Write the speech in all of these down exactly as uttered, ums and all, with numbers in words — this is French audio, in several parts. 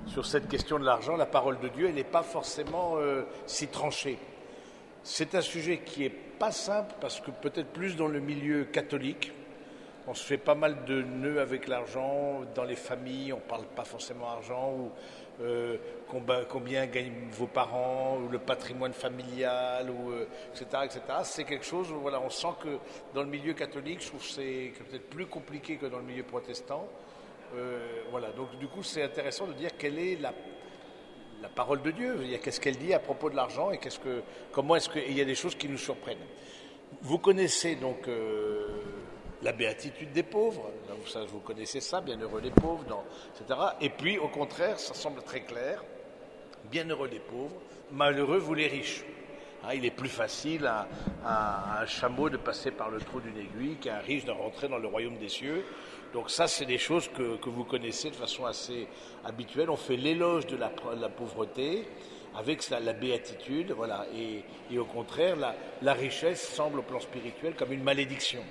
sur cette question de l'argent, la parole de Dieu, elle n'est pas forcément euh, si tranchée. C'est un sujet qui n'est pas simple parce que peut-être plus dans le milieu catholique, on se fait pas mal de nœuds avec l'argent, dans les familles, on ne parle pas forcément argent, ou euh, combien, combien gagnent vos parents, ou le patrimoine familial, ou, euh, et cetera, et cetera. C'est quelque chose, où, voilà, on sent que dans le milieu catholique, je trouve que c'est peut-être plus compliqué que dans le milieu protestant. Euh, voilà, donc du coup c'est intéressant de dire quelle est la, la parole de Dieu, qu'est-ce qu'elle dit à propos de l'argent et qu'est-ce que, comment est-ce qu'il y a des choses qui nous surprennent. Vous connaissez donc euh, la béatitude des pauvres, donc ça, vous connaissez ça, bienheureux les pauvres, dans, et cetera. Et puis au contraire, ça semble très clair, bienheureux les pauvres, malheureux vous les riches. Hein, il est plus facile à, à, à un chameau de passer par le trou d'une aiguille qu'à un riche de rentrer dans le royaume des cieux. Donc ça, c'est des choses que, que vous connaissez de façon assez habituelle. On fait l'éloge de la, la pauvreté avec la, la béatitude, voilà. Et, et au contraire, la, la richesse semble au plan spirituel comme une malédiction.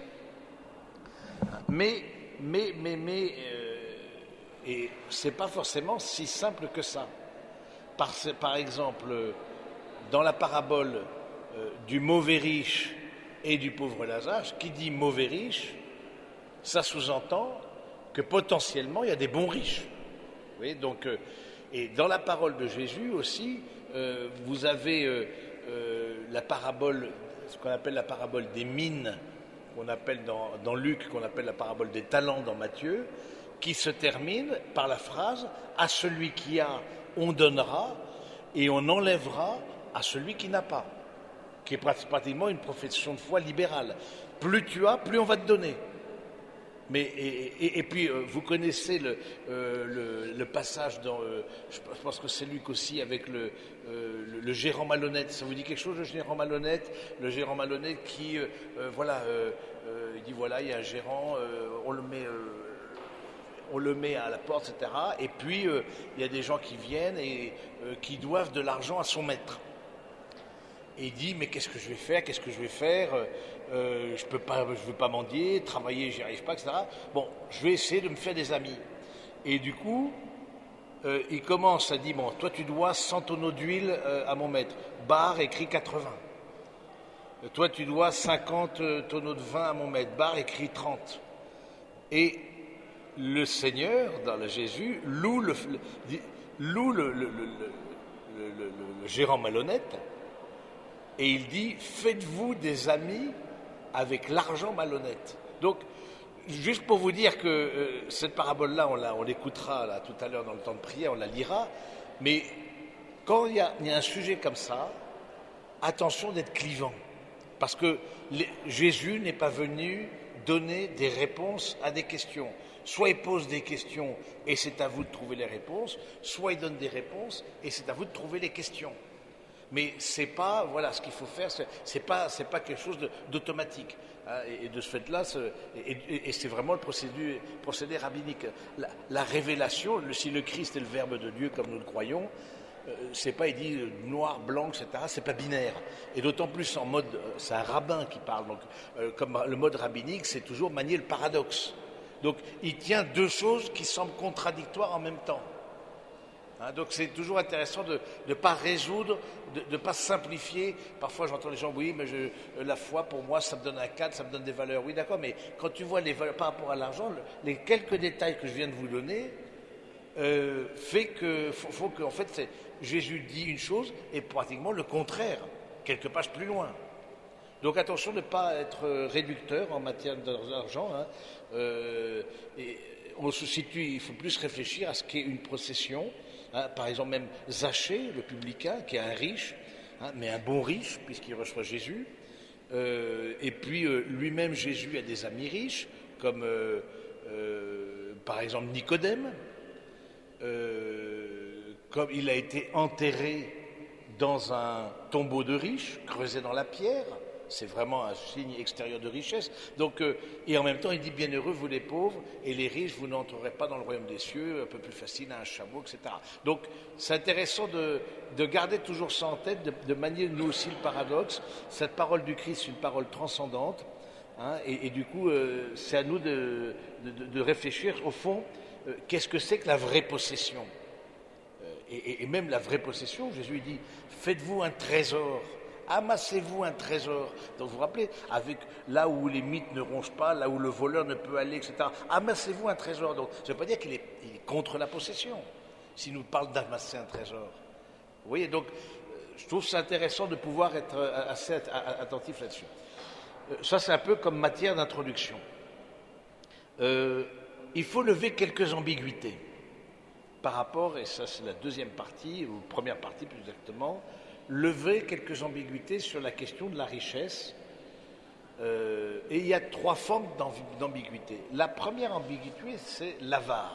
Mais, mais, mais, mais, euh, et c'est pas forcément si simple que ça. Par, par exemple, dans la parabole euh, du mauvais riche et du pauvre Lazare, qui dit mauvais riche, ça sous-entend que potentiellement il y a des bons riches. Vous voyez, donc, euh, et dans la parole de Jésus aussi, euh, vous avez euh, euh, la parabole, ce qu'on appelle la parabole des mines, qu'on appelle dans, dans Luc, qu'on appelle la parabole des talents dans Matthieu, qui se termine par la phrase « À celui qui a, on donnera, et on enlèvera à celui qui n'a pas », qui est pratiquement une profession de foi libérale. Plus tu as, plus on va te donner. Mais, et, et, et puis, euh, vous connaissez le, euh, le, le passage dans, euh, je pense que c'est Luc aussi, avec le, euh, le, le gérant malhonnête. Ça vous dit quelque chose, le gérant malhonnête? Le gérant malhonnête qui, euh, euh, voilà, euh, euh, il dit, voilà, il y a un gérant, euh, on le met... Euh, on le met à la porte, et cetera. Et puis, euh, il y a des gens qui viennent et euh, qui doivent de l'argent à son maître. Et il dit, mais qu'est-ce que je vais faire, qu'est-ce que je vais faire euh, je peux pas, je veux pas mendier, travailler, j'y arrive pas, et cetera. Bon, je vais essayer de me faire des amis. Et du coup, euh, il commence à dire, bon, toi tu dois cent tonneaux d'huile euh, à mon maître. Bar écrit quatre-vingts. Euh, toi tu dois cinquante tonneaux de vin à mon maître. Bar écrit trente. Et le Seigneur, dans le Jésus, loue le, le, loue le, le, le, le, le, le gérant malhonnête. Et il dit, faites-vous des amis avec l'argent malhonnête. Donc, juste pour vous dire que euh, cette parabole-là, on, la, on l'écoutera là, tout à l'heure dans le temps de prière, on la lira, mais quand il y a, il y a un sujet comme ça, attention d'être clivant. Parce que les, Jésus n'est pas venu donner des réponses à des questions. Soit il pose des questions et c'est à vous de trouver les réponses, soit il donne des réponses et c'est à vous de trouver les questions. Mais c'est pas, voilà, ce qu'il faut faire, c'est, c'est pas, c'est pas quelque chose de, d'automatique. Hein, et, et de ce fait-là, c'est, et, et, et c'est vraiment le procédé, procédé rabbinique. La, la révélation, le, si le Christ est le Verbe de Dieu comme nous le croyons, euh, c'est pas, il dit euh, noir, blanc, et cetera. C'est pas binaire. Et d'autant plus en mode, euh, c'est un rabbin qui parle. Donc, euh, comme le mode rabbinique, c'est toujours manier le paradoxe. Donc, il tient deux choses qui semblent contradictoires en même temps. Hein, donc c'est toujours intéressant de ne pas résoudre, de ne pas simplifier. Parfois j'entends les gens, oui, mais je, la foi pour moi ça me donne un cadre, ça me donne des valeurs. Oui d'accord, mais quand tu vois les valeurs par rapport à l'argent, les quelques détails que je viens de vous donner, euh, fait que, faut, faut que, en fait, c'est, Jésus dit une chose et pratiquement le contraire, quelques pages plus loin. Donc attention de ne pas être réducteur en matière d'argent. Hein. Euh, et on se situe, il faut plus réfléchir à ce qu'est une procession. Hein, par exemple, même Zachée, le publicain, qui est un riche, hein, mais un bon riche, puisqu'il reçoit Jésus. Euh, et puis, euh, lui-même, Jésus a des amis riches, comme euh, euh, par exemple Nicodème. Euh, comme il a été enterré dans un tombeau de riches, creusé dans la pierre. C'est vraiment un signe extérieur de richesse. Donc, euh, et en même temps, il dit, bienheureux vous les pauvres, et les riches, vous n'entrerez pas dans le royaume des cieux, un peu plus facile à un chameau, et cetera. Donc, c'est intéressant de, de garder toujours ça en tête, de, de manier nous aussi le paradoxe. Cette parole du Christ, c'est une parole transcendante, hein, et, et du coup, euh, c'est à nous de, de, de réfléchir, au fond, euh, qu'est-ce que c'est que la vraie possession ? et, et même la vraie possession, Jésus dit, faites-vous un trésor, amassez-vous un trésor. Donc vous vous rappelez, avec là où les mythes ne rongent pas, là où le voleur ne peut aller, et cetera. Amassez-vous un trésor. Donc ça ne veut pas dire qu'il est, il est contre la possession, s'il nous parle d'amasser un trésor. Vous voyez, donc je trouve ça intéressant de pouvoir être assez attentif là-dessus. Ça, c'est un peu comme matière d'introduction. Euh, il faut lever quelques ambiguïtés par rapport, et ça c'est la deuxième partie, ou première partie plus exactement, lever quelques ambiguïtés sur la question de la richesse. Euh, et il y a trois formes d'ambiguïté. La première ambiguïté, c'est l'avare.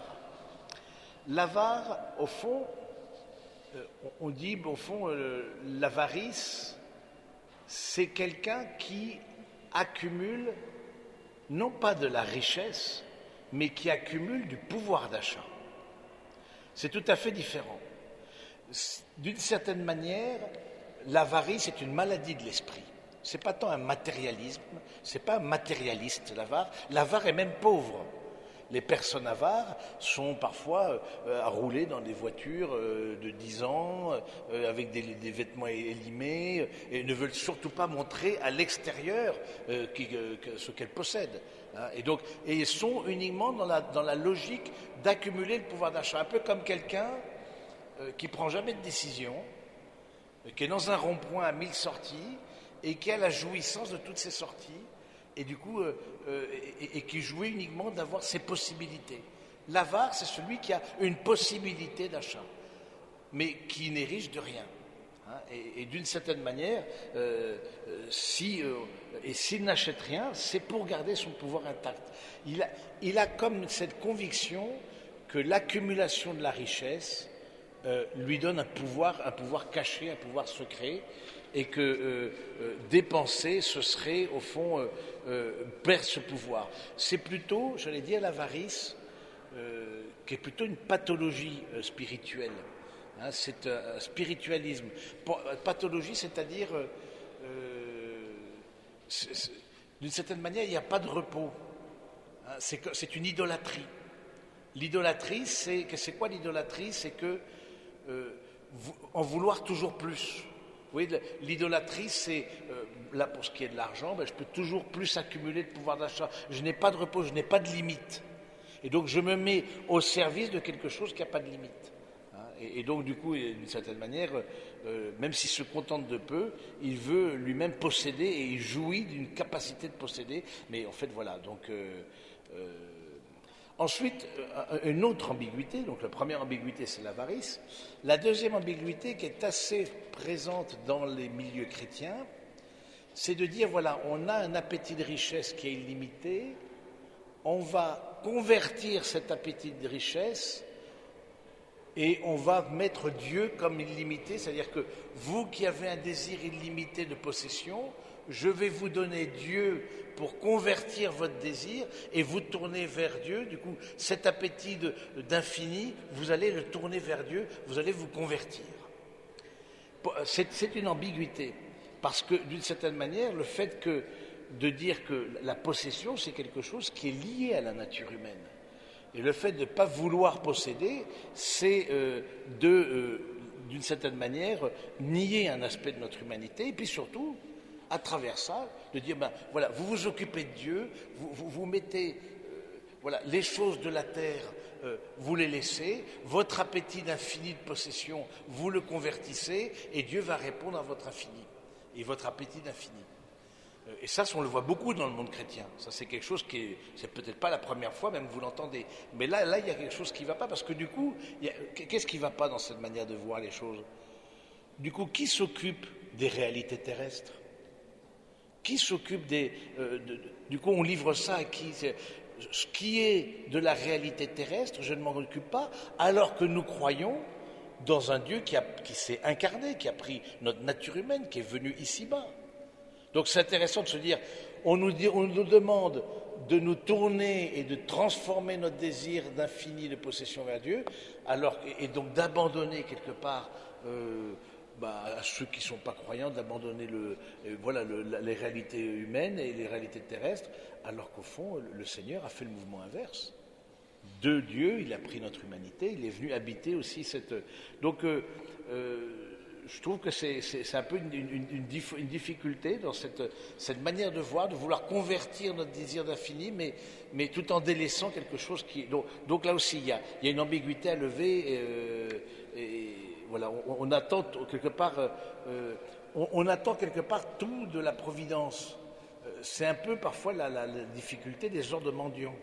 L'avare, au fond, euh, on dit, au fond, euh, l'avarice, c'est quelqu'un qui accumule, non pas de la richesse, mais qui accumule du pouvoir d'achat. C'est tout à fait différent. D'une certaine manière, l'avarice est une maladie de l'esprit. C'est pas tant un matérialisme, c'est pas un matérialiste l'avare. L'avare est même pauvre. Les personnes avares sont parfois euh, à rouler dans des voitures euh, de dix ans, euh, avec des, des vêtements élimés, et ne veulent surtout pas montrer à l'extérieur euh, qui, euh, ce qu'elles possèdent. Hein. Et donc, et ils sont uniquement dans la, dans la logique d'accumuler le pouvoir d'achat, un peu comme quelqu'un euh, qui prend jamais de décision, euh, qui est dans un rond-point à mille sorties et qui a la jouissance de toutes ces sorties. Et du coup, euh, euh, et, et qui jouit uniquement d'avoir ses possibilités. L'avare, c'est celui qui a une possibilité d'achat, mais qui n'est riche de rien. Hein, et, et d'une certaine manière, euh, si, euh, et s'il n'achète rien, c'est pour garder son pouvoir intact. Il a, il a comme cette conviction que l'accumulation de la richesse euh, lui donne un pouvoir, un pouvoir caché, un pouvoir secret, et que euh, euh, dépenser, ce serait, au fond, euh, euh, perdre ce pouvoir. C'est plutôt, j'allais dire, l'avarice, euh, qui est plutôt une pathologie euh, spirituelle. Hein, c'est un spiritualisme. Pathologie, c'est-à-dire, euh, d'une certaine manière, il n'y a pas de repos. Hein, c'est, c'est une idolâtrie. L'idolâtrie, c'est, c'est quoi l'idolâtrie? C'est que, euh, en vouloir toujours plus. Vous voyez, l'idolâtrie, c'est, euh, là pour ce qui est de l'argent, ben, je peux toujours plus accumuler de pouvoir d'achat. Je n'ai pas de repos, je n'ai pas de limite. Et donc je me mets au service de quelque chose qui n'a pas de limite. Hein, et, et donc du coup, d'une certaine manière, euh, même s'il se contente de peu, il veut lui-même posséder et il jouit d'une capacité de posséder. Mais en fait, voilà, donc... Euh, euh, Ensuite, une autre ambiguïté, donc la première ambiguïté c'est l'avarice, la deuxième ambiguïté qui est assez présente dans les milieux chrétiens, c'est de dire voilà, on a un appétit de richesse qui est illimité, on va convertir cet appétit de richesse et on va mettre Dieu comme illimité, c'est-à-dire que vous qui avez un désir illimité de possession, je vais vous donner Dieu pour convertir votre désir et vous tourner vers Dieu. Du coup, cet appétit de, d'infini, vous allez le tourner vers Dieu, vous allez vous convertir. C'est, c'est une ambiguïté, parce que d'une certaine manière, le fait que, de dire que la possession, c'est quelque chose qui est lié à la nature humaine. Et le fait de ne pas vouloir posséder, c'est euh, de, euh, d'une certaine manière, nier un aspect de notre humanité, et puis surtout, à travers ça, de dire, ben voilà, vous vous occupez de Dieu, vous vous, vous mettez, euh, voilà, les choses de la terre, euh, vous les laissez, votre appétit d'infini de possession, vous le convertissez, et Dieu va répondre à votre infini, et votre appétit d'infini. Euh, et ça, on le voit beaucoup dans le monde chrétien. Ça, c'est quelque chose qui est, c'est peut-être pas la première fois, même vous l'entendez. Mais là, là, il y a quelque chose qui ne va pas, parce que du coup, il y a, qu'est-ce qui ne va pas dans cette manière de voir les choses? Du coup, qui s'occupe des réalités terrestres? Qui s'occupe des... Euh, de, de, du coup, on livre ça à qui? Ce qui est de la réalité terrestre, je ne m'en occupe pas, alors que nous croyons dans un Dieu qui, a, qui s'est incarné, qui a pris notre nature humaine, qui est venu ici-bas. Donc c'est intéressant de se dire, on nous, dit, on nous demande de nous tourner et de transformer notre désir d'infini de possession vers Dieu, alors, et donc d'abandonner quelque part... Euh, Bah, à ceux qui ne sont pas croyants, d'abandonner le, euh, voilà, le, la, les réalités humaines et les réalités terrestres, alors qu'au fond, le, le Seigneur a fait le mouvement inverse. de Dieu, il a pris notre humanité, il est venu habiter aussi cette... Donc, euh, euh, je trouve que c'est, c'est, c'est un peu une, une, une, dif, une difficulté dans cette, cette manière de voir, de vouloir convertir notre désir d'infini, mais, mais tout en délaissant quelque chose qui... Donc, donc là aussi, il y, a, il y a une ambiguïté à lever, et, euh, et voilà, on, on attend quelque part... Euh, on, on attend quelque part tout de la providence. C'est un peu parfois la, la, la difficulté des ordres mendiants.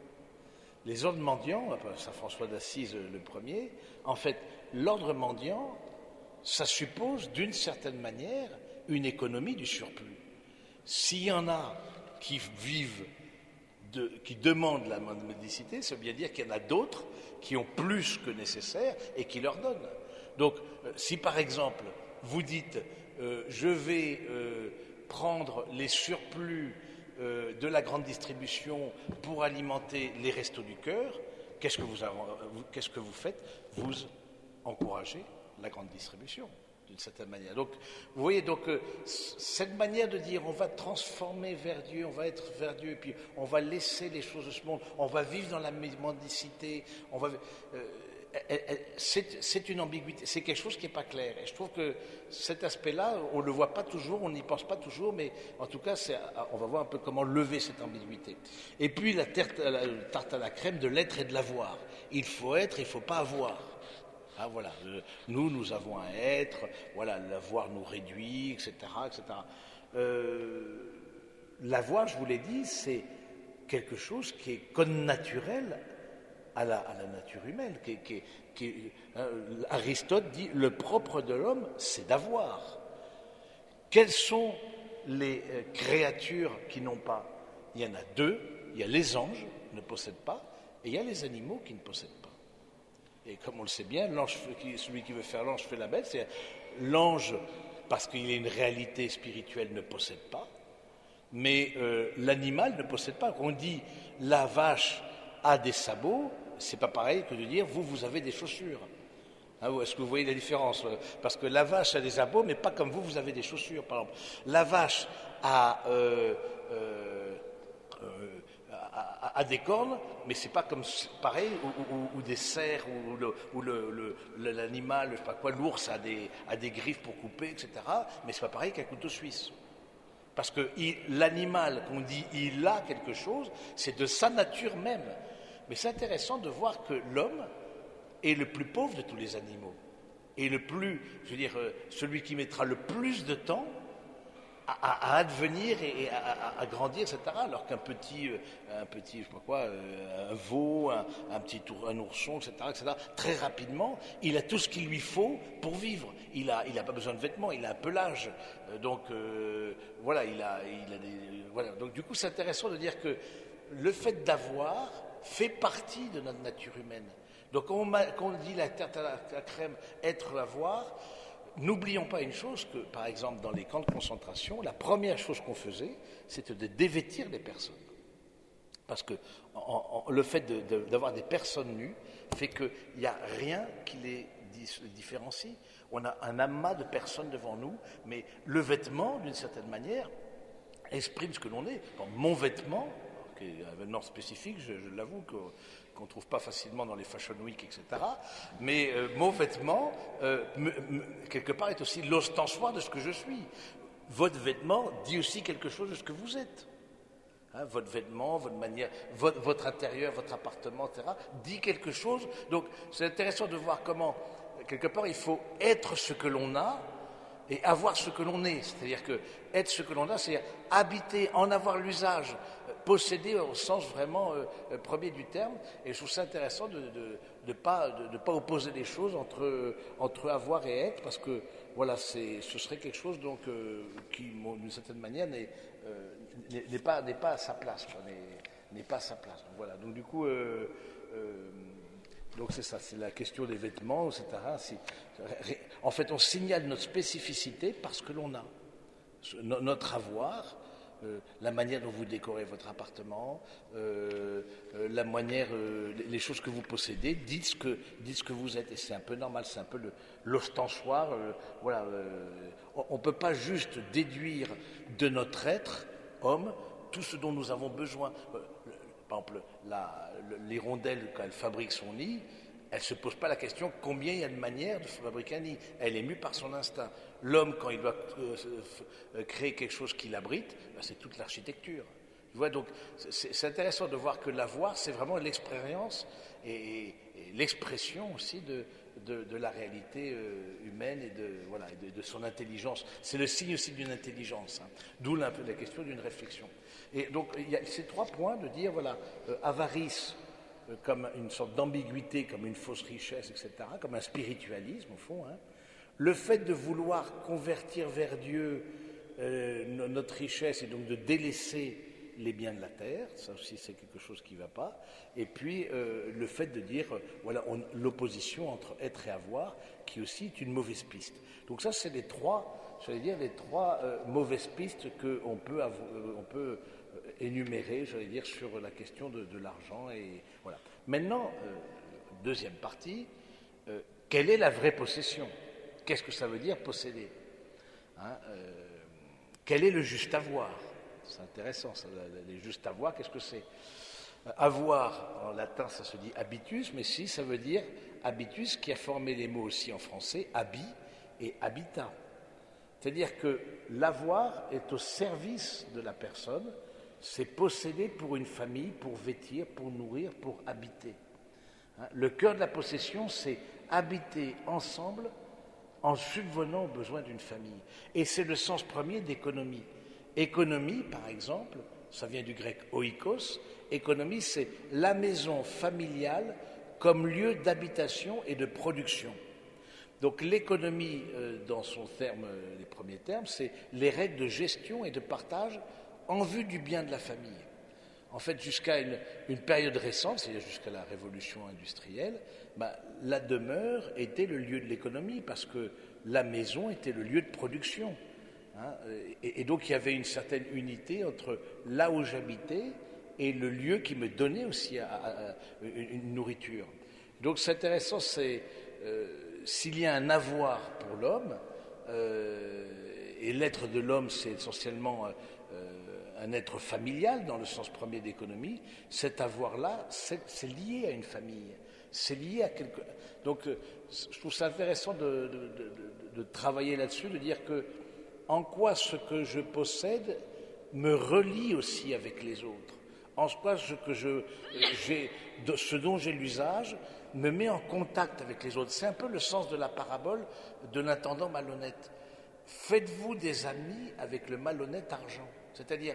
Les ordres mendiants, Saint François d'Assise le premier, en fait, l'ordre mendiant, ça suppose d'une certaine manière une économie du surplus. S'il y en a qui vivent, de, qui demandent la mendicité, ça veut bien dire qu'il y en a d'autres qui ont plus que nécessaire et qui leur donnent. Donc, si par exemple, vous dites, euh, je vais euh, prendre les surplus euh, de la grande distribution pour alimenter les restos du cœur, qu'est-ce que vous, qu'est-ce que vous faites? Vous encouragez la grande distribution, d'une certaine manière. Donc, vous voyez, donc, euh, cette manière de dire on va transformer vers Dieu, on va être vers Dieu, et puis on va laisser les choses de ce monde, on va vivre dans la mendicité, on va... Euh, c'est, c'est une ambiguïté, c'est quelque chose qui n'est pas clair. Et je trouve que cet aspect-là, on ne le voit pas toujours, on n'y pense pas toujours, mais en tout cas, c'est, on va voir un peu comment lever cette ambiguïté. Et puis la tarte, la tarte à la crème de l'être et de l'avoir. Il faut être, il ne faut pas avoir. Ah, voilà, nous, nous avons un être, voilà, l'avoir nous réduit, et cetera, et cetera. Euh, l'avoir, je vous l'ai dit, c'est quelque chose qui est connaturel à la, à la nature humaine. Qui, qui, qui, euh, Aristote dit le propre de l'homme, c'est d'avoir. Quelles sont les euh, créatures qui n'ont pas? Il y en a deux. Il y a les anges qui ne possèdent pas, et il y a les animaux qui ne possèdent pas. Et comme on le sait bien, l'ange, celui qui veut faire l'ange fait la bête. C'est l'ange, parce qu'il est une réalité spirituelle, ne possède pas, mais euh, l'animal ne possède pas. On dit la vache a des sabots, c'est pas pareil que de dire vous, vous avez des chaussures. Hein, est-ce que vous voyez la différence? Parce que la vache a des sabots, mais pas comme vous, vous avez des chaussures, par exemple. La vache a, euh, euh, euh, a, a des cornes, mais c'est pas comme pareil, ou, ou, ou des cerfs, ou, le, ou le, le, l'animal, je sais pas quoi, l'ours a des, a des griffes pour couper, et cetera. Mais c'est pas pareil qu'un couteau suisse. Parce que il, l'animal, qu'on dit il a quelque chose, c'est de sa nature même. Mais c'est intéressant de voir que l'homme est le plus pauvre de tous les animaux. Et le plus, je veux dire, celui qui mettra le plus de temps à, à, à advenir et à, à, à grandir, et cetera. Alors qu'un petit, un petit, je sais pas quoi, un veau, un, un petit tour, un ourson, et cetera, et cetera, très rapidement, il a tout ce qu'il lui faut pour vivre. Il a, il a pas besoin de vêtements, il a un pelage. Donc, euh, voilà, il a, il a des, voilà. Donc, du coup, c'est intéressant de dire que le fait d'avoir fait partie de notre nature humaine. Donc, quand on, quand on dit la tarte à la, à la crème, être, avoir, n'oublions pas une chose, que par exemple dans les camps de concentration, la première chose qu'on faisait, c'était de dévêtir les personnes. Parce que en, en, le fait de, de, d'avoir des personnes nues fait qu'il n'y a rien qui les différencie. On a un amas de personnes devant nous, mais le vêtement, d'une certaine manière, exprime ce que l'on est. Bon, mon vêtement, qui est un vêtement spécifique, je, je l'avoue, que, qu'on ne trouve pas facilement dans les Fashion Week, et cetera. Mais euh, mon vêtement, euh, me, me, quelque part, est aussi l'ostensoir de ce que je suis. Votre vêtement dit aussi quelque chose de ce que vous êtes. Hein, votre vêtement, votre manière, votre, votre intérieur, votre appartement, et cetera, dit quelque chose. Donc, c'est intéressant de voir comment, quelque part, il faut être ce que l'on a et avoir ce que l'on est. C'est-à-dire que être ce que l'on a, c'est habiter, en avoir l'usage, posséder au sens vraiment euh, premier du terme. Et je trouve ça intéressant de ne de, de pas, de, de pas opposer les choses entre, entre avoir et être, parce que voilà, c'est, ce serait quelque chose donc, euh, qui, d'une certaine manière, n'est, euh, n'est, n'est, pas, n'est pas à sa place. Quoi, n'est, n'est pas à sa place. Donc, voilà. Donc du coup... Euh, euh, Donc c'est ça, c'est la question des vêtements, et cetera. C'est, en fait, on signale notre spécificité parce que l'on a. Notre avoir, euh, la manière dont vous décorez votre appartement, euh, euh, la manière, euh, les choses que vous possédez, dites ce que, dites ce que vous êtes. Et c'est un peu normal, c'est un peu le, l'ostensoir. Euh, voilà, euh, on ne peut pas juste déduire de notre être, homme, tout ce dont nous avons besoin. par exemple, la, l'hirondelle, quand elle fabrique son nid, elle ne se pose pas la question combien il y a de manières de fabriquer un nid. Elle est mue par son instinct. L'homme, quand il doit euh, créer quelque chose qui l'abrite, ben c'est toute l'architecture. Tu vois, donc c'est, c'est intéressant de voir que l'avoir, c'est vraiment l'expérience et, et l'expression aussi de, de, de la réalité euh, humaine et de, voilà, de, de son intelligence. C'est le signe aussi d'une intelligence, hein, d'où la, la question d'une réflexion. Et donc il y a ces trois points de dire, voilà, euh, avarice, comme une sorte d'ambiguïté, comme une fausse richesse, et cetera, comme un spiritualisme au fond. Hein. Le fait de vouloir convertir vers Dieu euh, notre richesse et donc de délaisser les biens de la terre, ça aussi c'est quelque chose qui ne va pas. Et puis euh, le fait de dire, euh, voilà, on, l'opposition entre être et avoir, qui aussi est une mauvaise piste. Donc ça c'est les trois, j'allais dire, les trois euh, mauvaises pistes qu'on peut, avoir, euh, on peut énuméré, j'allais dire, sur la question de, de l'argent. Et voilà. Maintenant, euh, deuxième partie, euh, quelle est la vraie possession? Qu'est-ce que ça veut dire posséder, hein, euh, quel est le juste avoir? C'est intéressant, ça, les juste avoir, qu'est-ce que c'est? Avoir, en latin, ça se dit habitus, mais si, ça veut dire habitus, qui a formé les mots aussi en français, habit et habitat. C'est-à-dire que l'avoir est au service de la personne. C'est posséder pour une famille, pour vêtir, pour nourrir, pour habiter. Le cœur de la possession, c'est habiter ensemble en subvenant aux besoins d'une famille. Et c'est le sens premier d'économie. Économie, par exemple, ça vient du grec oikos. Économie, c'est la maison familiale comme lieu d'habitation et de production. Donc l'économie, dans son terme, les premiers termes, c'est les règles de gestion et de partage en vue du bien de la famille. En fait, jusqu'à une, une période récente, c'est-à-dire jusqu'à la révolution industrielle, bah, la demeure était le lieu de l'économie parce que la maison était le lieu de production. Hein, et, et donc il y avait une certaine unité entre là où j'habitais et le lieu qui me donnait aussi à, à, à, une, une nourriture. Donc c'est intéressant, c'est euh, s'il y a un avoir pour l'homme, euh, et l'être de l'homme c'est essentiellement euh, un être familial dans le sens premier d'économie, cet avoir-là, c'est, c'est lié à une famille, c'est lié à quelque... Donc je trouve ça intéressant de, de, de, de travailler là-dessus, de dire que en quoi ce que je possède me relie aussi avec les autres, en quoi ce, que je, j'ai, de, ce dont j'ai l'usage me met en contact avec les autres. C'est un peu le sens de la parabole de l'intendant malhonnête. Faites-vous des amis avec le malhonnête argent. C'est-à-dire,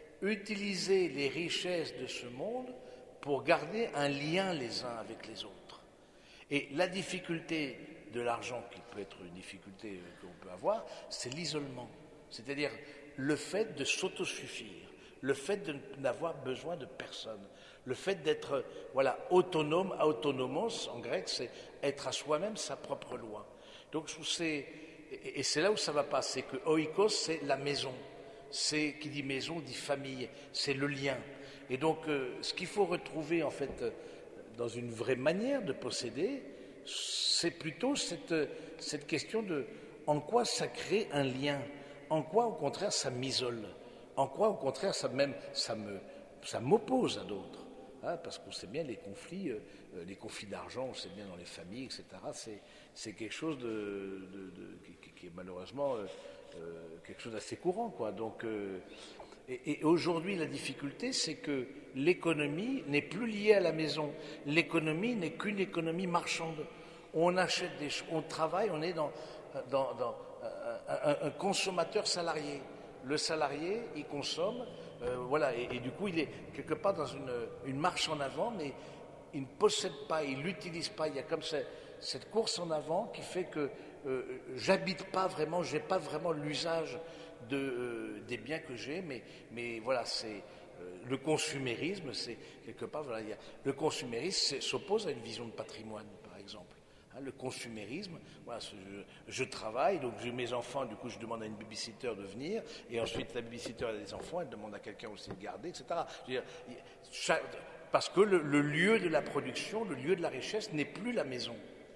utiliser les richesses de ce monde pour garder un lien les uns avec les autres. Et la difficulté de l'argent, qui peut être une difficulté qu'on peut avoir, c'est l'isolement. C'est-à-dire le fait de s'autosuffire, le fait de n'avoir besoin de personne, le fait d'être, voilà, autonome, autonomos, en grec, c'est être à soi-même sa propre loi. Donc, je trouve c'est, et c'est là où ça va pas, c'est que oikos, c'est la maison. C'est, qui dit maison, dit famille, c'est le lien. Et donc, euh, ce qu'il faut retrouver, en fait, dans une vraie manière de posséder, c'est plutôt cette, cette question de en quoi ça crée un lien, en quoi, au contraire, ça m'isole, en quoi, au contraire, ça, même, ça, me, ça m'oppose à d'autres. Hein, parce qu'on sait bien, les conflits, euh, les conflits d'argent, on sait bien dans les familles, et cetera, c'est, c'est quelque chose de, de, de, qui, qui est malheureusement... Euh, Euh, quelque chose d'assez courant, quoi. Donc, euh, et, et aujourd'hui, la difficulté, c'est que l'économie n'est plus liée à la maison. L'économie n'est qu'une économie marchande. On achète des choses, on travaille, on est dans, dans, dans un, un, un consommateur salarié. Le salarié, il consomme, euh, voilà, et, et du coup, il est quelque part dans une, une marche en avant, mais il ne possède pas, il l'utilise pas. Il y a comme cette, cette course en avant qui fait que Euh, j'habite pas vraiment, j'ai pas vraiment l'usage de, euh, des biens que j'ai, mais, mais voilà, c'est euh, le consumérisme, c'est quelque part, voilà, il y a, le consumérisme s'oppose à une vision de patrimoine, par exemple. Hein, le consumérisme, voilà, je, je travaille, donc j'ai mes enfants, du coup je demande à une babysitter de venir, et ensuite la babysitter a des enfants, elle demande à quelqu'un aussi de garder, et cetera. Je veux dire, chaque, parce que le, le lieu de la production, le lieu de la richesse n'est plus la maison.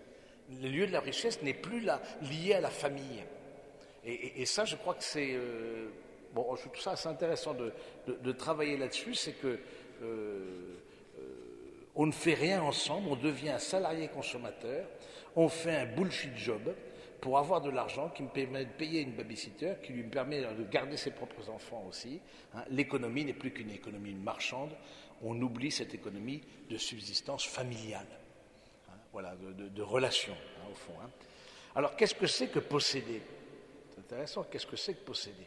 Le lieu de la richesse n'est plus là, lié à la famille. Et, et, et ça, je crois que c'est... Euh, bon, je trouve ça assez intéressant de, de, de travailler là-dessus, c'est que euh, euh, on ne fait rien ensemble, on devient un salarié consommateur, on fait un bullshit job pour avoir de l'argent qui me permet de payer une babysitter, qui lui permet de garder ses propres enfants aussi. Hein. L'économie n'est plus qu'une économie marchande, on oublie cette économie de subsistance familiale, hein, voilà, de, de, de relation, hein, au fond. Hein. Alors, qu'est-ce que c'est que posséder? C'est intéressant, qu'est-ce que c'est que posséder?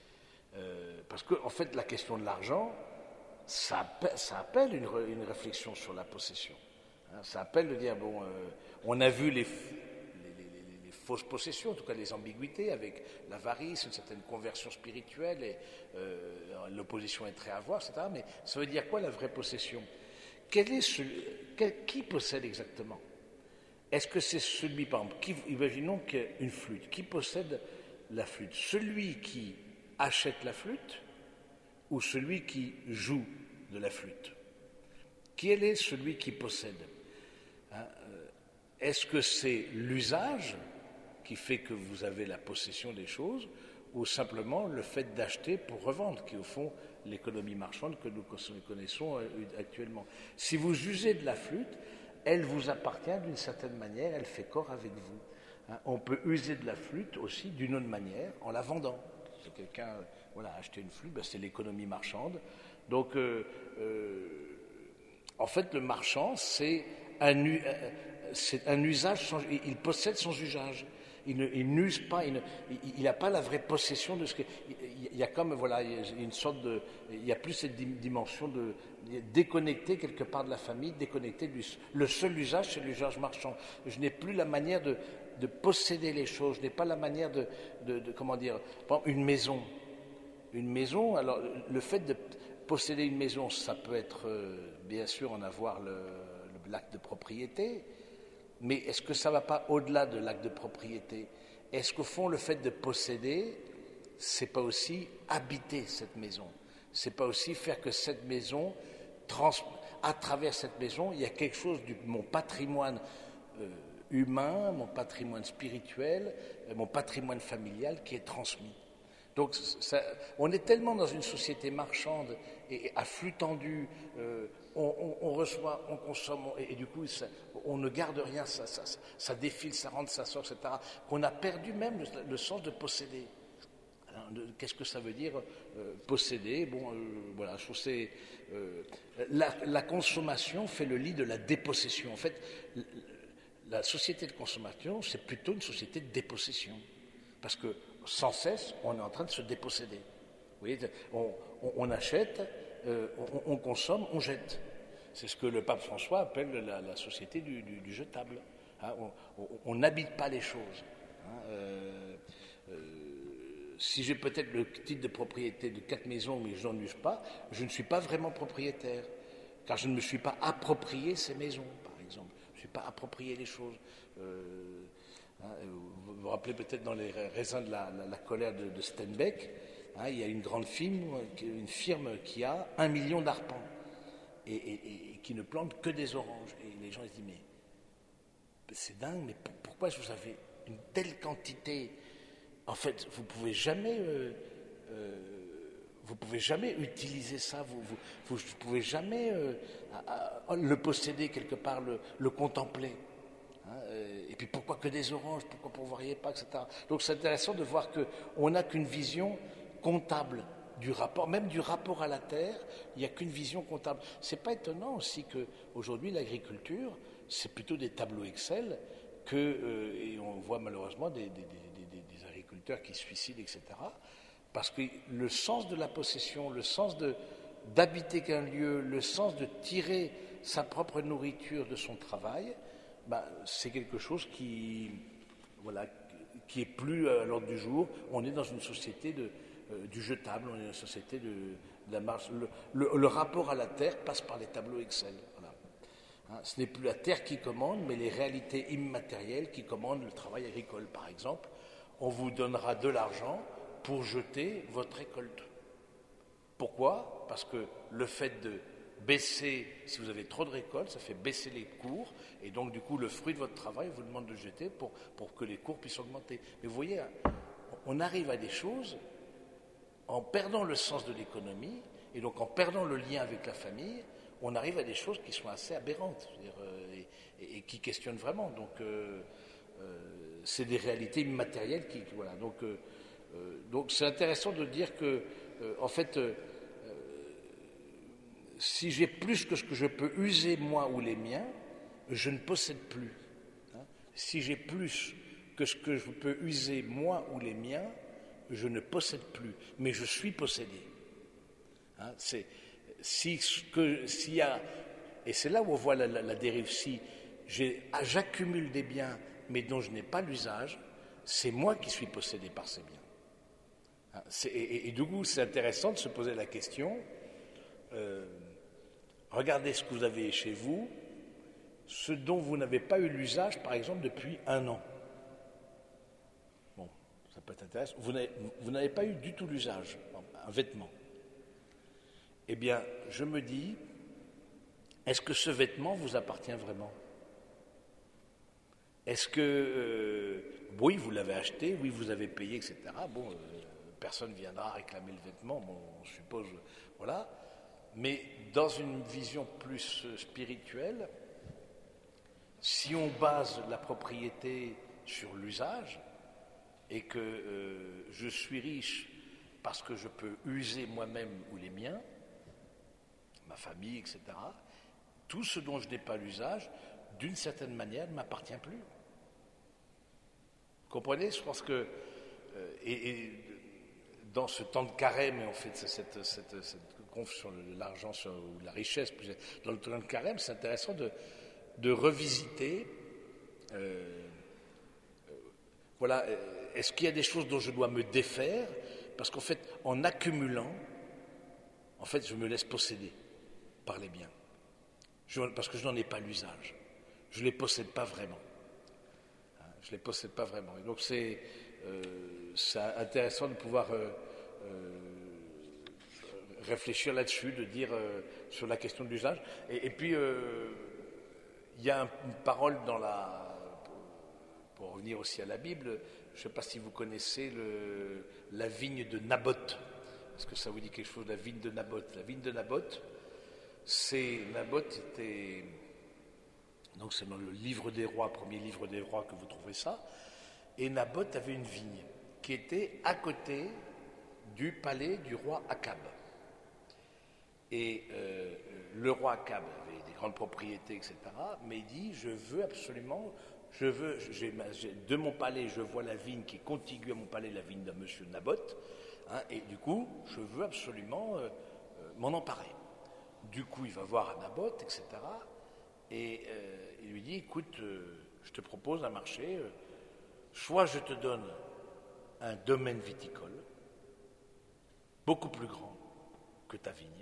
euh, Parce qu'en en fait, la question de l'argent, ça appelle, ça appelle une, une réflexion sur la possession. Hein, ça appelle de dire, bon, euh, on a vu les, les, les, les fausses possessions, en tout cas les ambiguïtés, avec l'avarice, une certaine conversion spirituelle, et euh, l'opposition est très à voir, et cetera. Mais ça veut dire quoi la vraie possession? Quel est ce, quel, qui possède exactement? Est-ce que c'est celui, par exemple, qui, imaginons qu'une flûte, qui possède la flûte? Celui qui achète la flûte ou celui qui joue de la flûte? Quel est celui qui possède? Hein, est-ce que c'est l'usage qui fait que vous avez la possession des choses ou simplement le fait d'acheter pour revendre, qui est au fond l'économie marchande que nous connaissons actuellement? Si vous usez de la flûte, elle vous appartient d'une certaine manière, elle fait corps avec vous. Hein, on peut user de la flûte aussi d'une autre manière en la vendant. Si quelqu'un voilà, a acheté une flûte, ben c'est l'économie marchande. Donc, euh, euh, en fait, le marchand, c'est un, euh, c'est un usage, sans, il possède sans usage. Il, ne, il n'use pas, il n'a pas la vraie possession de ce que. Il y a comme, voilà, il y a une sorte de. Il n'y a plus cette dimension de. Déconnecté quelque part de la famille, déconnecté du. Le seul usage, c'est l'usage marchand. Je n'ai plus la manière de, de posséder les choses, je n'ai pas la manière de. de, de comment dire. Par exemple, une maison. Une maison, alors, le fait de posséder une maison, ça peut être, euh, bien sûr, en avoir le, le, l'acte de propriété. Mais est-ce que ça ne va pas au-delà de l'acte de propriété? Est-ce qu'au fond, le fait de posséder, c'est pas aussi habiter cette maison? C'est pas aussi faire que cette maison, trans... à travers cette maison, il y a quelque chose de mon patrimoine euh, humain, mon patrimoine spirituel, euh, mon patrimoine familial qui est transmis. Donc, ça, on est tellement dans une société marchande et, et à flux tendu, euh, on, on, on reçoit, on consomme, on, et, et du coup, ça, on ne garde rien, ça, ça, ça, ça défile, ça rentre, ça sort, et cetera, qu'on a perdu même le, le sens de posséder. Alors, de, qu'est-ce que ça veut dire euh, posséder? Bon, euh, voilà, je trouve que c'est euh, la, la consommation fait le lit de la dépossession. En fait, la société de consommation, c'est plutôt une société de dépossession, parce que sans cesse, on est en train de se déposséder. Vous voyez, on, on, on achète, euh, on, on consomme, on jette. C'est ce que le pape François appelle la, la société du, du, du jetable. Hein, on n'habite pas les choses. Hein, euh, euh, si j'ai peut-être le titre de propriété de quatre maisons, mais je n'en use pas, je ne suis pas vraiment propriétaire, car je ne me suis pas approprié ces maisons, par exemple. Je ne suis pas approprié les choses. Euh, Hein, vous vous rappelez peut-être dans les raisins de la, la, la colère de, de Steinbeck, hein, il y a une grande firme, une firme qui a un million d'arpents et, et, et qui ne plante que des oranges. Et les gens se disent, mais c'est dingue, mais pourquoi vous avez une telle quantité? En fait, vous pouvez jamais, euh, euh, vous pouvez jamais utiliser ça, vous, vous, vous, vous pouvez jamais euh, à, à, le posséder quelque part, le, le contempler. Et puis pourquoi que des oranges, pourquoi vous ne voyez pas, et cetera. Donc c'est intéressant de voir qu'on n'a qu'une vision comptable du rapport, même du rapport à la terre, il n'y a qu'une vision comptable. C'est pas étonnant aussi qu'aujourd'hui l'agriculture, c'est plutôt des tableaux Excel, que, euh, et on voit malheureusement des, des, des, des agriculteurs qui se suicident, et cetera. Parce que le sens de la possession, le sens de, d'habiter qu'un lieu, le sens de tirer sa propre nourriture de son travail, ben, c'est quelque chose qui, voilà, qui est plus à l'ordre du jour. On est dans une société de, euh, du jetable, on est dans une société de, de la marche. Le, le, le rapport à la terre passe par les tableaux Excel. Voilà. Hein, ce n'est plus la terre qui commande, mais les réalités immatérielles qui commandent le travail agricole. Par exemple, on vous donnera de l'argent pour jeter votre récolte. Pourquoi? Parce que le fait de baisser, si vous avez trop de récoltes, ça fait baisser les cours, et donc du coup le fruit de votre travail vous demande de le jeter pour, pour que les cours puissent augmenter. Mais vous voyez, on arrive à des choses, en perdant le sens de l'économie, Et donc en perdant le lien avec la famille, on arrive à des choses qui sont assez aberrantes, je veux dire, euh, et, et, et qui questionnent vraiment. Donc euh, euh, c'est des réalités immatérielles qui, qui voilà. Donc euh, euh, donc c'est intéressant de dire que euh, en fait euh, si j'ai plus que ce que je peux user moi ou les miens, je ne possède plus. Hein. Si j'ai plus que ce que je peux user moi ou les miens, je ne possède plus, mais je suis possédé. Hein, c'est, si ce que, s'il y a, et c'est là où on voit la, la, la dérive, si j'ai, j'accumule des biens, mais dont je n'ai pas l'usage, c'est moi qui suis possédé par ces biens. Hein, c'est, et, et, et du coup, c'est intéressant de se poser la question, euh, regardez ce que vous avez chez vous, ce dont vous n'avez pas eu l'usage, par exemple, depuis un an. Bon, ça peut être intéressant. Vous n'avez, vous n'avez pas eu du tout l'usage, un vêtement. Eh bien, je me dis, est-ce que ce vêtement vous appartient vraiment? Est-ce que, euh, oui, vous l'avez acheté, oui, vous avez payé, et cetera. Bon, euh, personne ne viendra réclamer le vêtement, bon, on suppose, voilà. Mais dans une vision plus spirituelle, si on base la propriété sur l'usage et que euh, je suis riche parce que je peux user moi-même ou les miens, ma famille, et cetera, tout ce dont je n'ai pas l'usage, d'une certaine manière, ne m'appartient plus. Vous comprenez? Je pense que, euh, et, et dans ce temps de carême, et on fait cette, cette, cette conf sur l'argent sur, ou la richesse, dans le temps de carême, c'est intéressant de, de revisiter, euh, euh, voilà, est-ce qu'il y a des choses dont je dois me défaire? Parce qu'en fait, en accumulant, en fait, je me laisse posséder par les biens. Je, parce que je n'en ai pas l'usage. Je ne les possède pas vraiment. Je ne les possède pas vraiment. Et donc c'est, euh, c'est intéressant de pouvoir euh, euh, réfléchir là-dessus, de dire euh, sur la question de l'usage. Et, et puis, euh, il y a un, une parole dans la... Pour, pour revenir aussi à la Bible, je ne sais pas si vous connaissez le, la vigne de Naboth. Est-ce que ça vous dit quelque chose, la vigne de Naboth? La vigne de Naboth, c'est... Naboth était... Donc c'est dans le livre des rois, premier livre des rois que vous trouvez ça. Et Naboth avait une vigne qui était à côté du palais du roi Akab. Et euh, le roi Akab avait des grandes propriétés, et cetera. Mais il dit, je veux absolument, je veux, j'ai, j'ai, de mon palais, je vois la vigne qui est contiguë à mon palais, la vigne d'un monsieur Naboth. Hein, et du coup, je veux absolument euh, euh, m'en emparer. Du coup, il va voir à Naboth, et cetera. Et euh, il lui dit, écoute, euh, je te propose un marché, euh, soit je te donne un domaine viticole, beaucoup plus grand que ta vigne,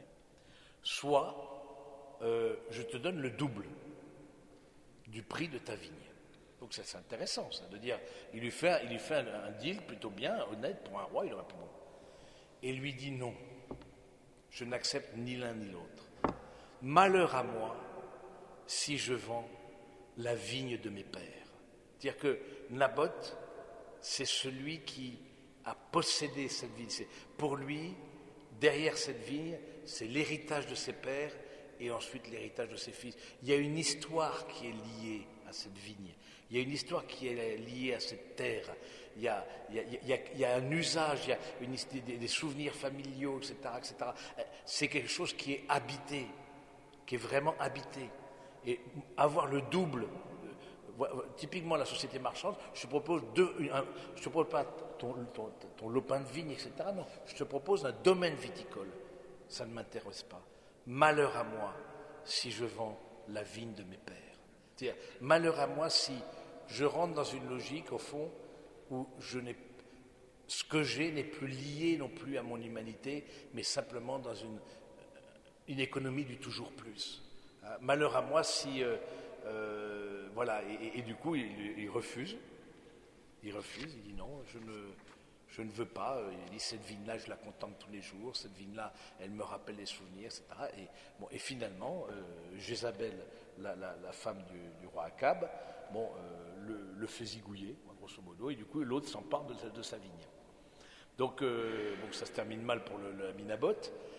soit euh, je te donne le double du prix de ta vigne. Donc ça, c'est intéressant, ça, de dire, il lui fait, il lui fait un, un deal plutôt bien, honnête, pour un roi, il aurait pu bon. Et il lui dit non, je n'accepte ni l'un ni l'autre. Malheur à moi si je vends la vigne de mes pères. C'est-à-dire que Naboth, c'est celui qui a possédé cette vigne. C'est, pour lui, derrière cette vigne, c'est l'héritage de ses pères et ensuite l'héritage de ses fils. Il y a une histoire qui est liée à cette vigne. Il y a une histoire qui est liée à cette terre. Il y a, il y a, il y a, il y a un usage, il y a une, des, des souvenirs familiaux, et cetera, et cetera. C'est quelque chose qui est habité, qui est vraiment habité. Et avoir le double, euh, typiquement la société marchande, je te propose deux, un, je te propose pas ton, ton, ton lopin de vigne, et cetera. Non, je te propose un domaine viticole. Ça ne m'intéresse pas. Malheur à moi si je vends la vigne de mes pères. C'est-à-dire, malheur à moi si je rentre dans une logique, au fond, où je n'ai, ce que j'ai n'est plus lié non plus à mon humanité, mais simplement dans une, une économie du toujours plus. Malheur à moi si, euh, euh, voilà, et, et, et du coup, il, il refuse, il refuse, il dit non, je ne, je ne veux pas, il dit cette vigne-là, je la contemple tous les jours, cette vigne-là, elle me rappelle les souvenirs, et cetera. Et, bon, et finalement, euh, Jézabel, la, la, la femme du, du roi Akab, bon, euh, le, le fait zigouiller, grosso modo, et du coup, l'autre s'empare de, de sa vigne. Donc, euh, bon, ça se termine mal pour le, le Naboth,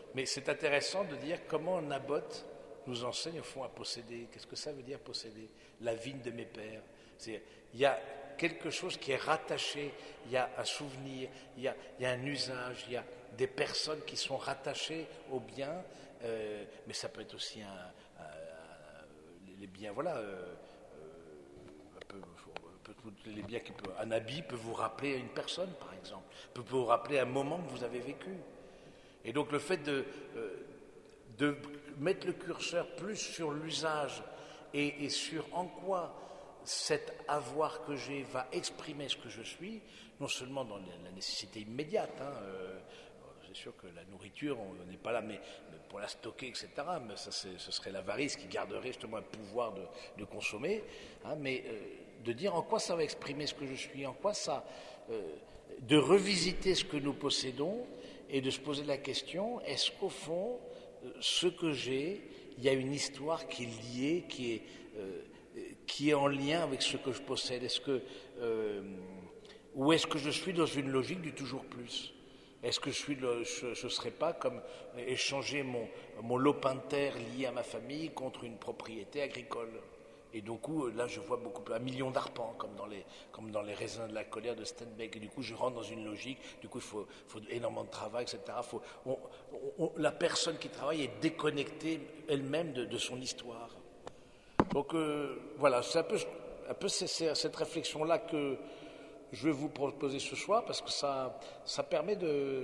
Mais c'est intéressant de dire comment Naboth nous enseigne au fond à posséder. Qu'est-ce que ça veut dire posséder? La vigne de mes pères. C'est, il y a quelque chose qui est rattaché, il y a un souvenir, il y a, il y a un usage, il y a des personnes qui sont rattachées au bien, euh, mais ça peut être aussi un, un, un, les biens, voilà, euh, euh, un peu, un peu, les biens qui peuvent, un habit peut vous rappeler une personne, par exemple, peut vous rappeler un moment que vous avez vécu. Et donc le fait de, euh, de mettre le curseur plus sur l'usage et, et sur en quoi cet avoir que j'ai va exprimer ce que je suis, non seulement dans la nécessité immédiate, hein, euh, c'est sûr que la nourriture, on n'est pas là, mais, mais pour la stocker, et cetera, mais ça, ce serait l'avarice qui garderait justement un pouvoir de, de consommer, hein, mais euh, de dire en quoi ça va exprimer ce que je suis, en quoi ça... Euh, de revisiter ce que nous possédons et de se poser la question, est-ce qu'au fond, euh, ce que j'ai, il y a une histoire qui est liée, qui est... Euh, qui est en lien avec ce que je possède. Est-ce que, euh, ou est-ce que je suis dans une logique du toujours plus? Est-ce que je suis, le, je ne serais pas comme échanger mon, mon lopin de terre lié à ma famille contre une propriété agricole? Et du coup, là, je vois beaucoup plus, un million d'arpents, comme dans les, comme dans les raisins de la colère de Steinbeck. Et du coup, je rentre dans une logique. Du coup, il faut, faut énormément de travail, et cetera. Faut, on, on, la personne qui travaille est déconnectée elle-même de, de son histoire. Donc euh, voilà, c'est un peu, un peu c'est, c'est cette réflexion-là que je vais vous proposer ce soir, parce que ça, ça permet de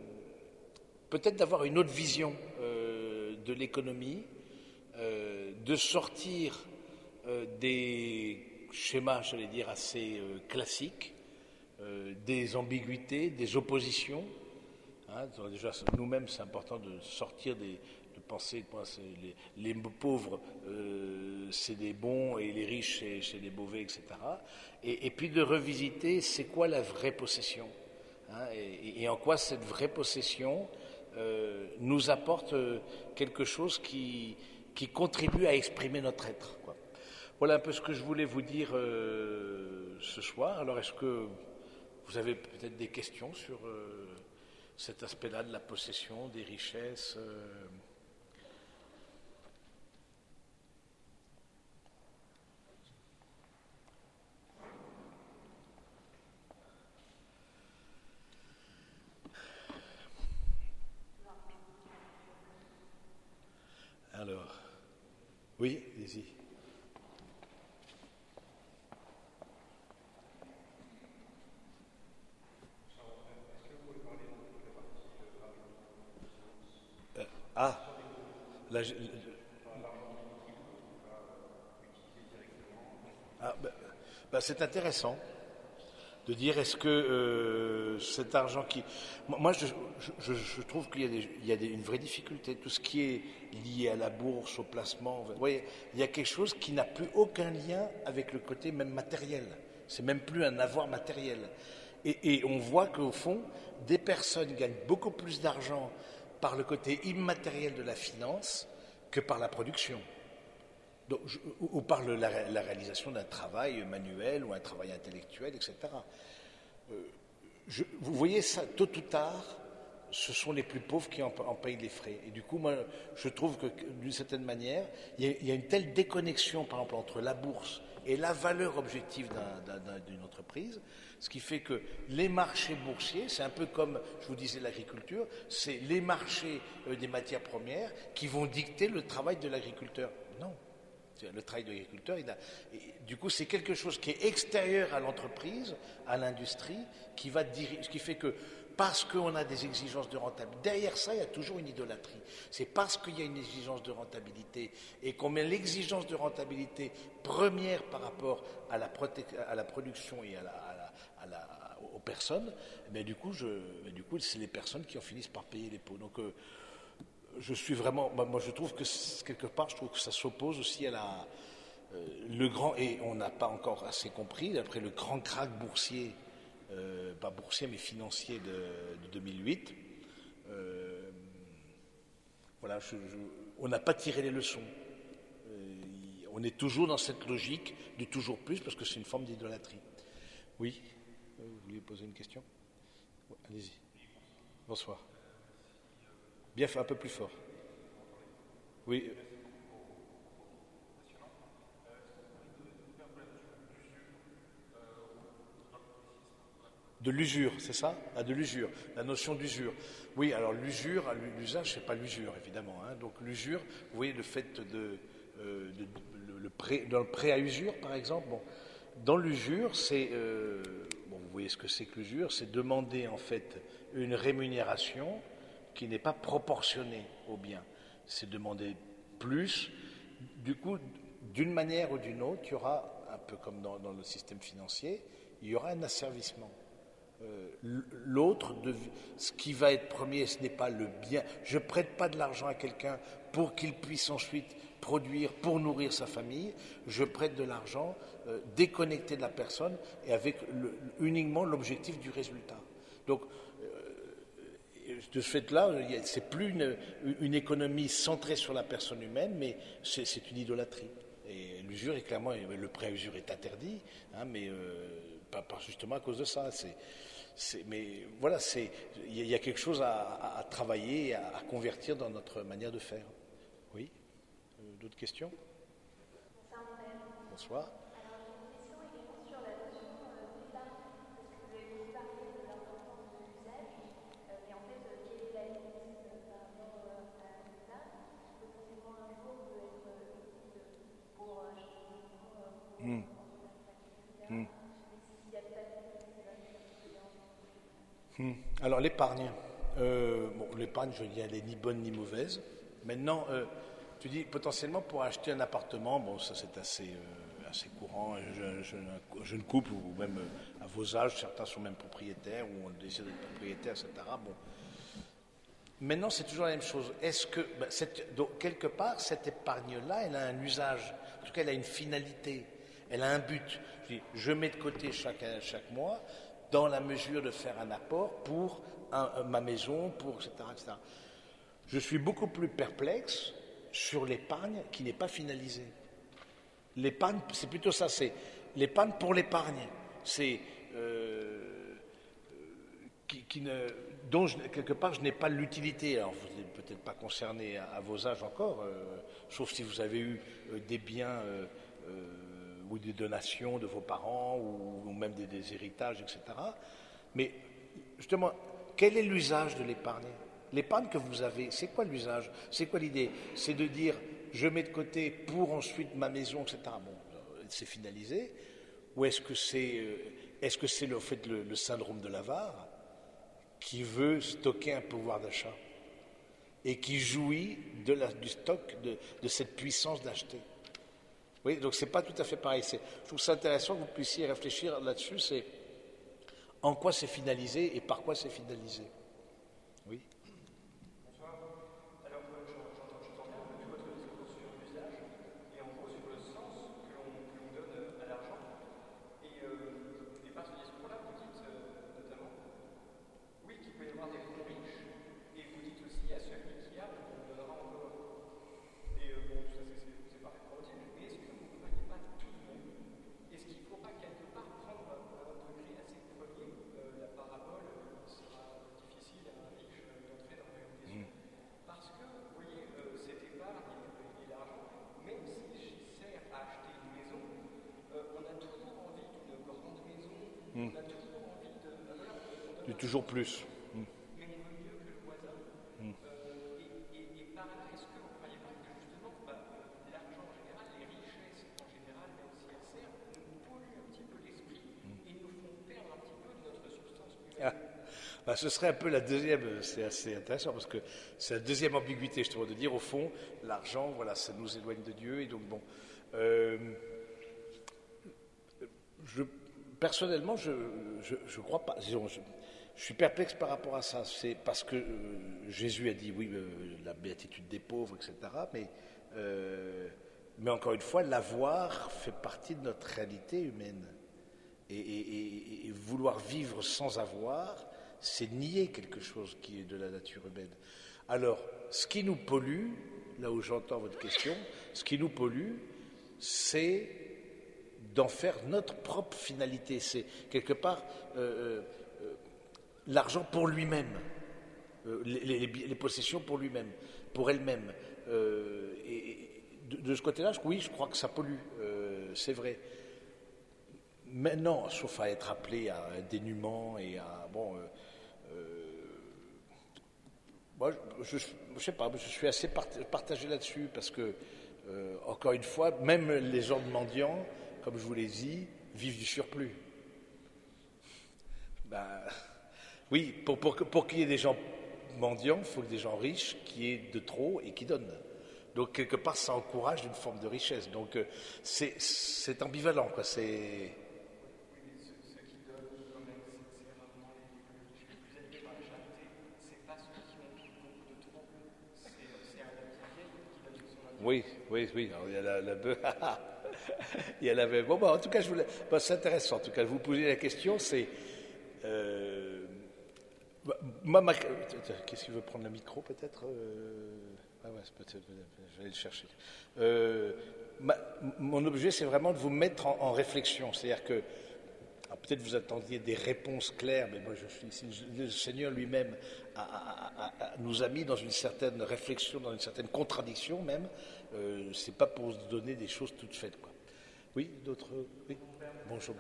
peut-être d'avoir une autre vision euh, de l'économie, euh, de sortir euh, des schémas, j'allais dire, assez euh, classiques, euh, des ambiguïtés, des oppositions. Hein, déjà, nous-mêmes, c'est important de sortir des... de penser que les, les pauvres, euh, c'est des bons, et les riches, c'est, c'est des mauvais, et cetera. Et, et puis de revisiter, c'est quoi la vraie possession, hein, et, et en quoi cette vraie possession euh, nous apporte quelque chose qui, qui contribue à exprimer notre être, quoi. Voilà un peu ce que je voulais vous dire euh, ce soir. Alors, est-ce que vous avez peut-être des questions sur euh, cet aspect-là de la possession, des richesses euh... Alors, oui, allez-y. Euh, ah, là, je, ah bah, bah, c'est intéressant de dire est-ce que euh, cet argent qui... Moi, je, je, je trouve qu'il y a, des, il y a des, une vraie difficulté. Tout ce qui est lié à la bourse, au placement, vous voyez, il y a quelque chose qui n'a plus aucun lien avec le côté même matériel. C'est même plus un avoir matériel. Et, et on voit qu'au fond, des personnes gagnent beaucoup plus d'argent par le côté immatériel de la finance que par la production. Donc, je, ou, ou par le, la, la réalisation d'un travail manuel ou un travail intellectuel, et cetera. Euh, je, vous voyez ça, tôt ou tard, ce sont les plus pauvres qui en, en payent les frais. Et du coup, moi, je trouve que, d'une certaine manière, il y, a, il y a une telle déconnexion, par exemple, entre la bourse et la valeur objective d'un, d'un, d'une entreprise, ce qui fait que les marchés boursiers, c'est un peu comme, je vous disais, l'agriculture, c'est les marchés euh, des matières premières qui vont dicter le travail de l'agriculteur. Non. Le travail de l'agriculteur, il a, et du coup, c'est quelque chose qui est extérieur à l'entreprise, à l'industrie, qui va diriger, ce qui fait que parce qu'on a des exigences de rentabilité, derrière ça, il y a toujours une idolâtrie. C'est parce qu'il y a une exigence de rentabilité et qu'on met l'exigence de rentabilité première par rapport à la, prote- à la production et à la, à la, à la, aux personnes, mais du coup, je, mais du coup, c'est les personnes qui en finissent par payer les pots. Donc, euh, je suis vraiment, moi je trouve que quelque part, je trouve que ça s'oppose aussi à la, euh, le grand, et on n'a pas encore assez compris, après le grand krach boursier, euh, pas boursier mais financier de, de deux mille huit, euh, voilà, je, je, on n'a pas tiré les leçons. Euh, on est toujours dans cette logique du toujours plus parce que c'est une forme d'idolâtrie. Oui, vous vouliez poser une question? Ouais, allez-y. Bonsoir. Bien, un peu plus fort. Oui. De l'usure, c'est ça? Ah, de l'usure, la notion d'usure. Oui, alors l'usure, l'usage, c'est pas l'usure, évidemment. Hein. Donc l'usure, vous voyez, le fait de, euh, de, le, le prêt, dans le prêt à usure, par exemple. Bon, dans l'usure, c'est, euh, bon, vous voyez ce que c'est que l'usure, c'est demander en fait une rémunération qui n'est pas proportionnée au bien. C'est demander plus. Du coup, d'une manière ou d'une autre, il y aura, un peu comme dans, dans le système financier, il y aura un asservissement. L'autre, ce qui va être premier, ce n'est pas le bien. Je ne prête pas de l'argent à quelqu'un pour qu'il puisse ensuite produire, pour nourrir sa famille. Je prête de l'argent euh, déconnecté de la personne et avec le, uniquement l'objectif du résultat. Donc, euh, de ce fait-là, c'est plus une, une économie centrée sur la personne humaine, mais c'est une idolâtrie. Et l'usure est clairement, le prêt à usure est interdit, hein, mais euh, pas, pas justement à cause de ça. C'est mais voilà, il y, y a quelque chose à, à, à travailler, à, à convertir dans notre manière de faire. Oui. euh, D'autres questions? Bonsoir. Alors j'ai une question également sur la notion d'épargne, parce que vous avez beaucoup parlé de l'importance de l'usage, euh, mais en fait, euh, quelle est la limite euh, par rapport euh, à l'usage qui potentiellement un jour peut être utile pour acheter une maison, pour Mm. et cetera. Mm. Mais s'il y a pas de limite, c'est là que c'est Hmm. Alors l'épargne, euh, bon, l'épargne, je dis, elle est ni bonne ni mauvaise. Maintenant, euh, tu dis potentiellement pour acheter un appartement, bon, ça c'est assez, euh, assez courant. Je, je, jeune couple ou même euh, à vos âges, certains sont même propriétaires ou ont le désir d'être propriétaires, et cetera. Bon. Maintenant, c'est toujours la même chose. Est-ce que, ben, cette, donc, quelque part, cette épargne-là, elle a un usage, en tout cas, elle a une finalité, elle a un but. Je, dis, je mets de côté chaque, chaque mois, dans la mesure de faire un apport pour un, ma maison, pour et cetera, et cetera. Je suis beaucoup plus perplexe sur l'épargne qui n'est pas finalisée. L'épargne, c'est plutôt ça, c'est l'épargne pour l'épargne. C'est euh, qui, qui ne, dont je, quelque part je n'ai pas l'utilité. Alors vous n'êtes peut-être pas concerné à, à vos âges encore, euh, sauf si vous avez eu euh, des biens euh, euh, ou des donations de vos parents ou, ou même des, des héritages, et cetera. Mais justement, quel est l'usage de l'épargne? L'épargne que vous avez, c'est quoi l'usage? C'est quoi l'idée? C'est de dire, je mets de côté pour ensuite ma maison, et cetera. Bon, c'est finalisé. Ou est-ce que c'est euh, est-ce que c'est le fait le, le syndrome de l'avare qui veut stocker un pouvoir d'achat et qui jouit de la, du stock, de, de cette puissance d'acheter? Oui, donc c'est pas tout à fait pareil. Je trouve ça intéressant que vous puissiez réfléchir là-dessus. C'est en quoi c'est finalisé et par quoi c'est finalisé. Oui. Bonsoir. Alors, euh, j'entends bien tout votre discours sur l'usage et en gros sur le sens que l'on donne à l'argent. Et, euh, et par ce discours-là, vous dites euh, notamment, oui, qu'il peut y avoir des fonds riches, et vous dites aussi à celui qui a, on donnera encore. Et euh, bon, tout ça, c'est parfaitement utile, mais est-ce que vous ne voyez pas tout de même? Est-ce qu'il ne faut pas quelque part prendre un degré assez premier euh, la parabole, c'est difficile à un riche d'entrer dans la question. Parce que, vous voyez, euh, cette épargne et, et l'argent, même si sert à acheter une maison, euh, on a toujours envie d'une grande maison, mm. on a toujours envie de... Ben voilà, on de toujours plus. Mm. Mais on veut mieux que le voisin. Mm. Euh, et, et, et par là, est-ce que vous ne croyez pas que justement, bah, l'argent en général, les richesses en général, même si elles servent, nous polluent un petit peu l'esprit mm. et nous font perdre un petit peu de notre substance humaine? Ah. Ben, ce serait un peu la deuxième, c'est assez intéressant parce que c'est la deuxième ambiguïté, justement, de dire au fond, l'argent, voilà, ça nous éloigne de Dieu et donc bon. Euh, je, personnellement, je ne crois pas. Je, je, je suis perplexe par rapport à ça. C'est parce que euh, Jésus a dit, oui, euh, la béatitude des pauvres, et cetera. Mais, euh, mais encore une fois, l'avoir fait partie de notre réalité humaine. Et, et, et, et vouloir vivre sans avoir, c'est nier quelque chose qui est de la nature humaine. Alors, ce qui nous pollue, là où j'entends votre question, ce qui nous pollue, c'est d'en faire notre propre finalité. C'est quelque part euh, euh, l'argent pour lui-même. euh, les, les, les possessions pour lui-même, pour elle-même. Euh, et de, de ce côté-là, oui, je crois que ça pollue, euh, c'est vrai. Maintenant, sauf à être appelé à un dénuement et à bon. Euh, euh, moi, je, je, je sais pas, je suis assez partagé là-dessus parce que, euh, encore une fois, même les gens de mendiants, comme je vous l'ai dit, vivent du surplus. Ben, oui, pour, pour, pour qu'il y ait des gens mendiants, il faut que des gens riches qui aient de trop et qui donnent. Donc, quelque part, ça encourage une forme de richesse. Donc, euh, c'est, c'est ambivalent, quoi. C'est. Oui, oui, oui. Alors, il y a la, la il y a la bon, bon, en tout cas, je voulais. Bon, c'est intéressant. En tout cas, vous posez la question, c'est. Euh, ma, ma, qu'est-ce qu'il veut prendre le micro, peut-être euh, ah ouais, peut-être. Je vais aller le chercher. Euh, ma, mon objet, c'est vraiment de vous mettre en, en réflexion. C'est-à-dire que. Peut-être vous attendiez des réponses claires, mais moi je suis ici. Le Seigneur lui-même a, a, a, a, nous a mis dans une certaine réflexion, dans une certaine contradiction même. Euh, c'est pas pour se donner des choses toutes faites, quoi. Oui, d'autres. Oui. Bonjour.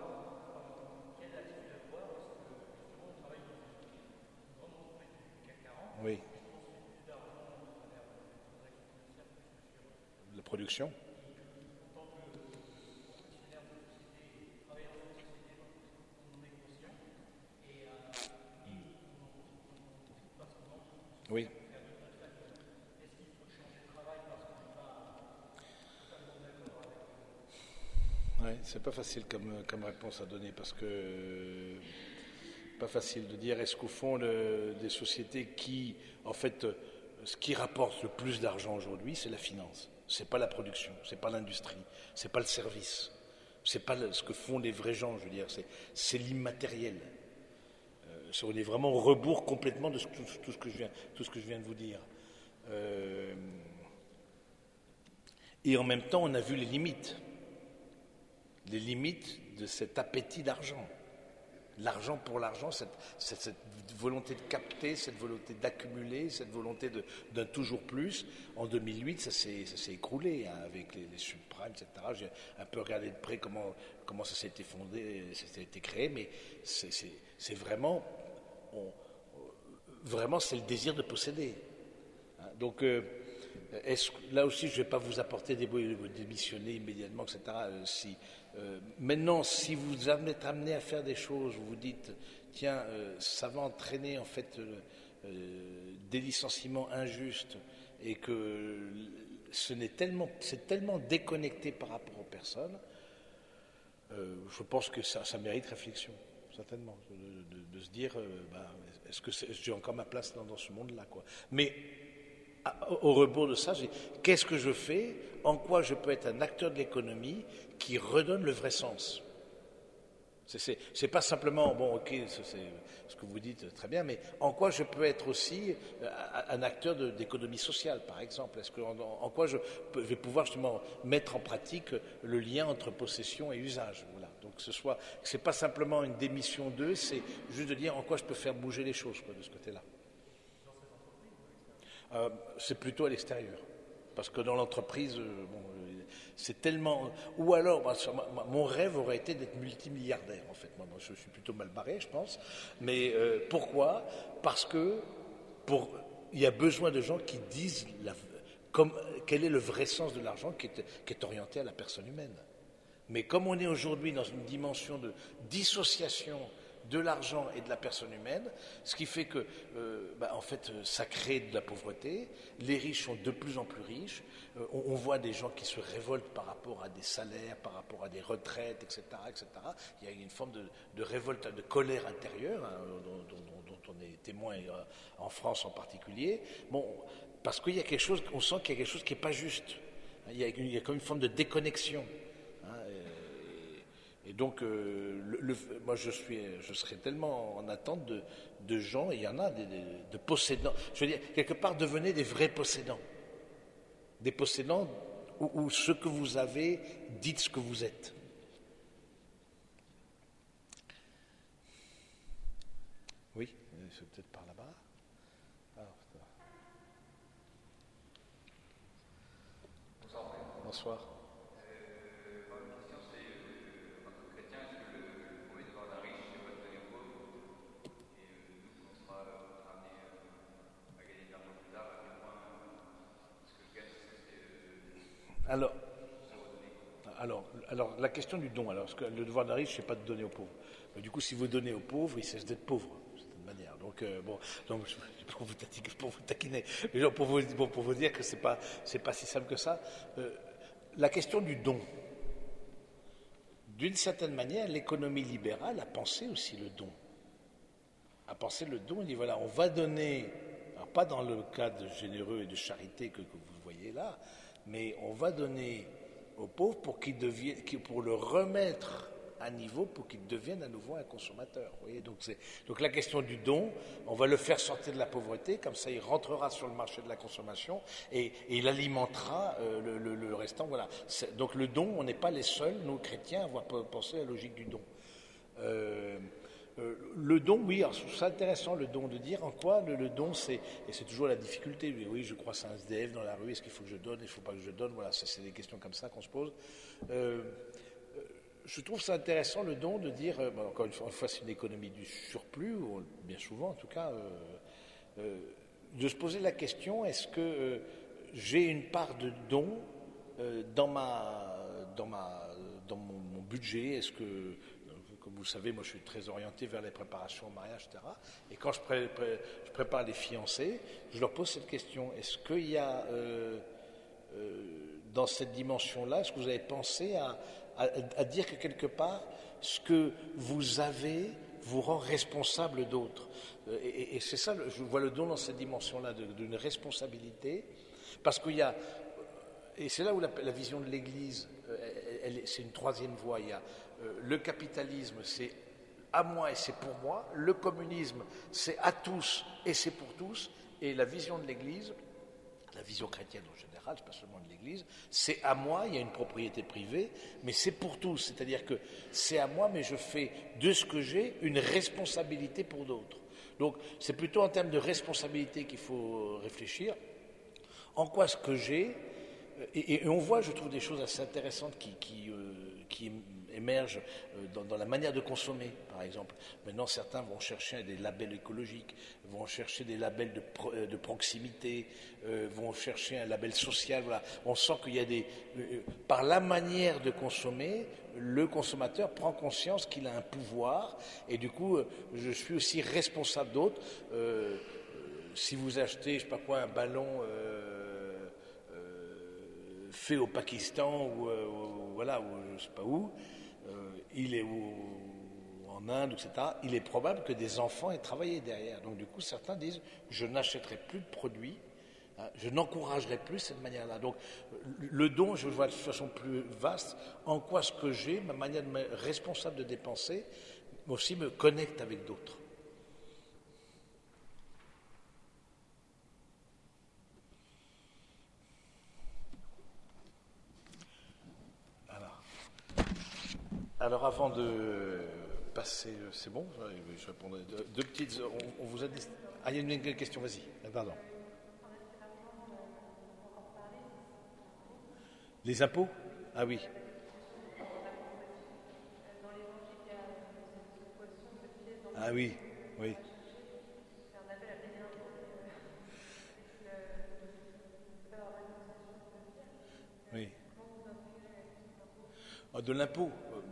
Oui. La production. Oui. Oui, c'est pas facile comme, comme réponse à donner parce que pas facile de dire est-ce qu'au fond le, des sociétés qui, en fait, ce qui rapporte le plus d'argent aujourd'hui, c'est la finance, c'est pas la production, c'est pas l'industrie, c'est pas le service, c'est pas le, ce que font les vrais gens, je veux dire, c'est, c'est l'immatériel. Euh, on est vraiment au rebours complètement de tout, tout, ce que je viens, tout ce que je viens de vous dire. Euh, et en même temps, on a vu les limites. Les limites de cet appétit d'argent. L'argent pour l'argent, cette, cette, cette volonté de capter, cette volonté d'accumuler, cette volonté de, d'un toujours plus. En deux mille huit, ça s'est, ça s'est écroulé hein, avec les, les subprimes, et cetera. J'ai un peu regardé de près comment, comment ça s'est été fondé, ça s'est été créé, mais c'est, c'est, c'est vraiment, on, vraiment, c'est le désir de posséder. Hein, donc, euh, est-ce, là aussi, je ne vais pas vous apporter des vous démissionner immédiatement, et cetera. Euh, si, euh, maintenant, si vous êtes amené à faire des choses, vous vous dites, tiens, euh, ça va entraîner en fait euh, euh, des licenciements injustes et que ce n'est tellement, c'est tellement déconnecté par rapport aux personnes, euh, je pense que ça, ça mérite réflexion, certainement, de, de, de se dire, euh, bah, est-ce que c'est, j'ai encore ma place dans, dans ce monde-là, quoi. Mais au rebours de ça, je dis, qu'est-ce que je fais? En quoi je peux être un acteur de l'économie qui redonne le vrai sens? C'est, c'est, c'est pas simplement, bon, ok, c'est, c'est ce que vous dites très bien, mais en quoi je peux être aussi un acteur de, d'économie sociale, par exemple? Est-ce que, en, en quoi je, peux, je vais pouvoir justement mettre en pratique le lien entre possession et usage? Voilà. Donc, ce soit, c'est pas simplement une démission d'eux, c'est juste de dire en quoi je peux faire bouger les choses, quoi, de ce côté-là. Euh, c'est plutôt à l'extérieur. Parce que dans l'entreprise, euh, bon, euh, c'est tellement... Ou alors, bah, mon rêve aurait été d'être multimilliardaire, en fait. Moi, moi je suis plutôt mal barré, je pense. Mais euh, pourquoi? Parce que pour... il y a besoin de gens qui disent la... Comme... quel est le vrai sens de l'argent qui est... qui est orienté à la personne humaine. Mais comme on est aujourd'hui dans une dimension de dissociation de l'argent et de la personne humaine, ce qui fait que, euh, bah, en fait, ça crée de la pauvreté, les riches sont de plus en plus riches, euh, on, on voit des gens qui se révoltent par rapport à des salaires, par rapport à des retraites, et cetera, et cetera. Il y a une forme de, de révolte, de colère intérieure, hein, dont, dont, dont on est témoin euh, en France en particulier. Bon, parce qu'il y a quelque chose, on sent qu'il y a quelque chose qui n'est pas juste. Il y a, il y a comme une forme de déconnexion. Hein, Et donc, euh, le, le, moi, je, suis, je serais tellement en attente de, de gens, et il y en a, de, de, de possédants. Je veux dire, quelque part, devenez des vrais possédants. Des possédants où, où ce que vous avez, dites ce que vous êtes. Oui, c'est peut-être par là-bas. bonsoir. Alors, alors, alors, la question du don, alors, parce que le devoir d'un riche, c'est pas de donner aux pauvres. Mais du coup, si vous donnez aux pauvres, ils cessent d'être pauvres, d'une certaine manière. Donc, euh, bon, donc, pour vous taquiner, pour vous taquiner, mais genre pour vous, bon, pour vous dire que c'est pas, c'est pas si simple que ça. Euh, la question du don, d'une certaine manière, l'économie libérale a pensé aussi le don. A pensé le don, il dit voilà, on va donner, alors pas dans le cadre généreux et de charité que, que vous voyez là, mais on va donner aux pauvres pour qu'ils deviennent, pour le remettre à niveau, pour qu'ils deviennent à nouveau un consommateur. Vous voyez, donc, c'est, donc la question du don, on va le faire sortir de la pauvreté, comme ça il rentrera sur le marché de la consommation et, et il alimentera euh, le, le, le restant. Voilà. C'est, donc le don, on n'est pas les seuls, nous chrétiens, à avoir pensé à la logique du don. Euh, Euh, le don, oui, alors, c'est intéressant le don, de dire en quoi le, le don, c'est, et c'est toujours la difficulté, oui, je crois c'est un S D F dans la rue, est-ce qu'il faut que je donne, il ne faut pas que je donne, voilà, ça, c'est des questions comme ça qu'on se pose. Euh, je trouve ça intéressant le don de dire, euh, bon, encore une fois, une fois, c'est une économie du surplus, ou bien souvent en tout cas, euh, euh, de se poser la question, est-ce que euh, j'ai une part de don euh, dans, ma, dans, ma, dans mon, mon budget, est-ce que comme vous le savez, moi je suis très orienté vers les préparations au mariage, et cetera. Et quand je, pré- pré- je prépare les fiancés, je leur pose cette question. Est-ce qu'il y a, euh, euh, dans cette dimension-là, est-ce que vous avez pensé à, à, à dire que quelque part, ce que vous avez vous rend responsable d'autres? Et, et, et c'est ça, je vois le don dans cette dimension-là, de, d'une responsabilité, parce qu'il y a... Et c'est là où la, la vision de l'Église, elle, elle, c'est une troisième voie. Il y a euh, le capitalisme, c'est à moi et c'est pour moi. Le communisme, c'est à tous et c'est pour tous. Et la vision de l'Église, la vision chrétienne en général, c'est pas seulement de l'Église, c'est à moi, il y a une propriété privée, mais c'est pour tous. C'est-à-dire que c'est à moi, mais je fais de ce que j'ai une responsabilité pour d'autres. Donc c'est plutôt en termes de responsabilité qu'il faut réfléchir. En quoi ce que j'ai... Et, et on voit, je trouve, des choses assez intéressantes qui, qui, euh, qui émergent euh, dans, dans la manière de consommer, par exemple. Maintenant, certains vont chercher des labels écologiques, vont chercher des labels de, pro, de proximité, euh, vont chercher un label social. Voilà. On sent qu'il y a des... Euh, par la manière de consommer, le consommateur prend conscience qu'il a un pouvoir, et du coup, euh, je suis aussi responsable d'autres. Euh, euh, si vous achetez, je sais pas quoi, un ballon... Euh, fait au Pakistan ou, euh, ou voilà, ou je sais pas où, euh, il est où, en Inde, et cetera. Il est probable que des enfants aient travaillé derrière. Donc du coup, certains disent, je n'achèterai plus de produits, hein, je n'encouragerai plus cette manière-là. Donc le don, je le vois de façon plus vaste, en quoi ce que j'ai, ma manière de me responsable de dépenser, aussi me connecte avec d'autres. Alors avant de passer, c'est bon, je répondrai. Deux petites, on, on vous a dit. Ah, il y a une question, vas-y. Pardon. Les impôts? Ah oui. Ah oui, oui. Oui. Ah, de l'impôt.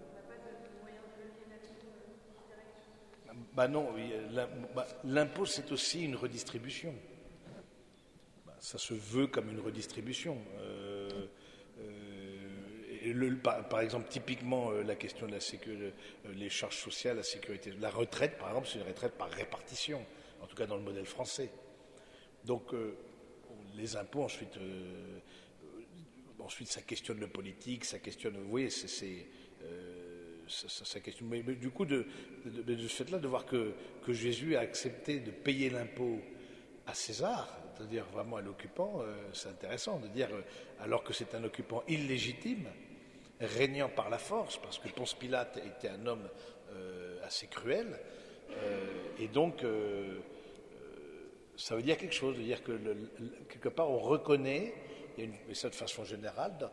Bah non, l'impôt c'est aussi une redistribution. Bah, ça se veut comme une redistribution. Euh, euh, et le, par, par exemple, typiquement euh, la question de la sécurité, euh, les charges sociales, la sécurité, la retraite, par exemple, c'est une retraite par répartition, en tout cas dans le modèle français. Donc euh, les impôts ensuite, euh, ensuite ça questionne le politique, ça questionne, vous voyez, c'est, c'est euh, Ça, ça, ça question. Mais, mais du coup, de, de, de, de ce fait-là, de voir que, que Jésus a accepté de payer l'impôt à César, c'est-à-dire vraiment à l'occupant, euh, c'est intéressant de dire, euh, alors que c'est un occupant illégitime, régnant par la force, parce que Ponce Pilate était un homme euh, assez cruel, euh, et donc euh, ça veut dire quelque chose, de dire que le, le, quelque part on reconnaît, et ça de façon générale, dans,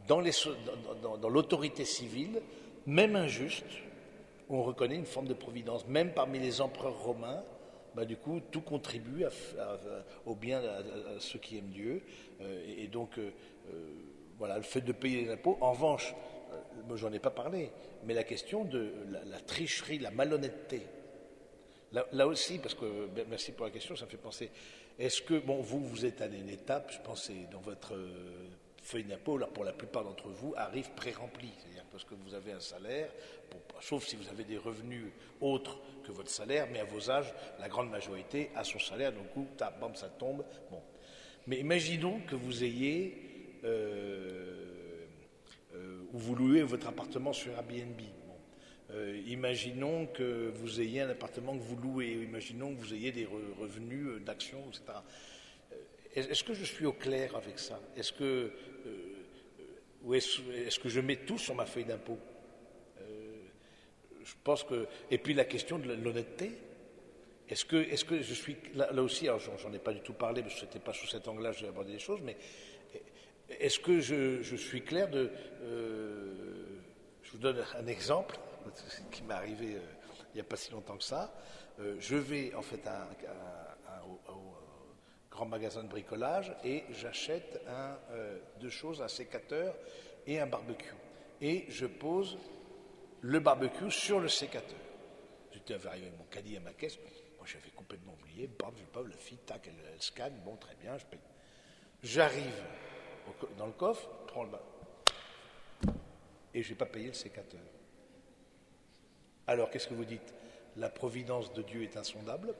dans, les, dans, dans, dans l'autorité civile, même injuste, on reconnaît une forme de providence. Même parmi les empereurs romains, bah, du coup, tout contribue à, à, à, au bien à, à, à ceux qui aiment Dieu. Euh, et, et donc, euh, euh, voilà, le fait de payer les impôts. En revanche, euh, moi, j'en ai pas parlé, mais la question de la, la tricherie, la malhonnêteté. Là, là aussi, parce que, ben, merci pour la question, ça me fait penser. Est-ce que, bon, vous, vous êtes à une étape, je pense, dans votre euh, feuille d'impôt, là, pour la plupart d'entre vous, arrive pré-remplie. C'est-à-dire parce que vous avez un salaire, bon, sauf si vous avez des revenus autres que votre salaire, mais à vos âges, la grande majorité a son salaire, donc, coup, tap, bam, ça tombe. Bon. Mais imaginons que vous ayez, euh, euh, ou vous louez votre appartement sur Airbnb. Euh, imaginons que vous ayez un appartement que vous louez, imaginons que vous ayez des re- revenus d'actions, et cetera. Euh, est-ce que je suis au clair avec ça? Est-ce que, euh, ou est-ce, est-ce que je mets tout sur ma feuille d'impôt? euh, Je pense que. Et puis la question de l'honnêteté. Est-ce que, est-ce que je suis là, là aussi, alors j'en, j'en ai pas du tout parlé parce que c'était pas sous cet angle-là que j'ai abordé les choses, mais est-ce que je, je suis clair de. Euh, je vous donne un exemple qui m'est arrivé euh, il n'y a pas si longtemps que ça. Euh, je vais en fait à, à, à, au, au grand magasin de bricolage et j'achète un, euh, deux choses, un sécateur et un barbecue. Et je pose le barbecue sur le sécateur. J'étais arrivé avec mon caddie à ma caisse. Moi, j'avais complètement oublié. Bam, je pas la fille, tac, elle, elle scanne. Bon, très bien, je paye. J'arrive au, dans le coffre, prends le barbecue et je n'ai pas payé le sécateur. Alors, qu'est-ce que vous dites? La providence de Dieu est insondable.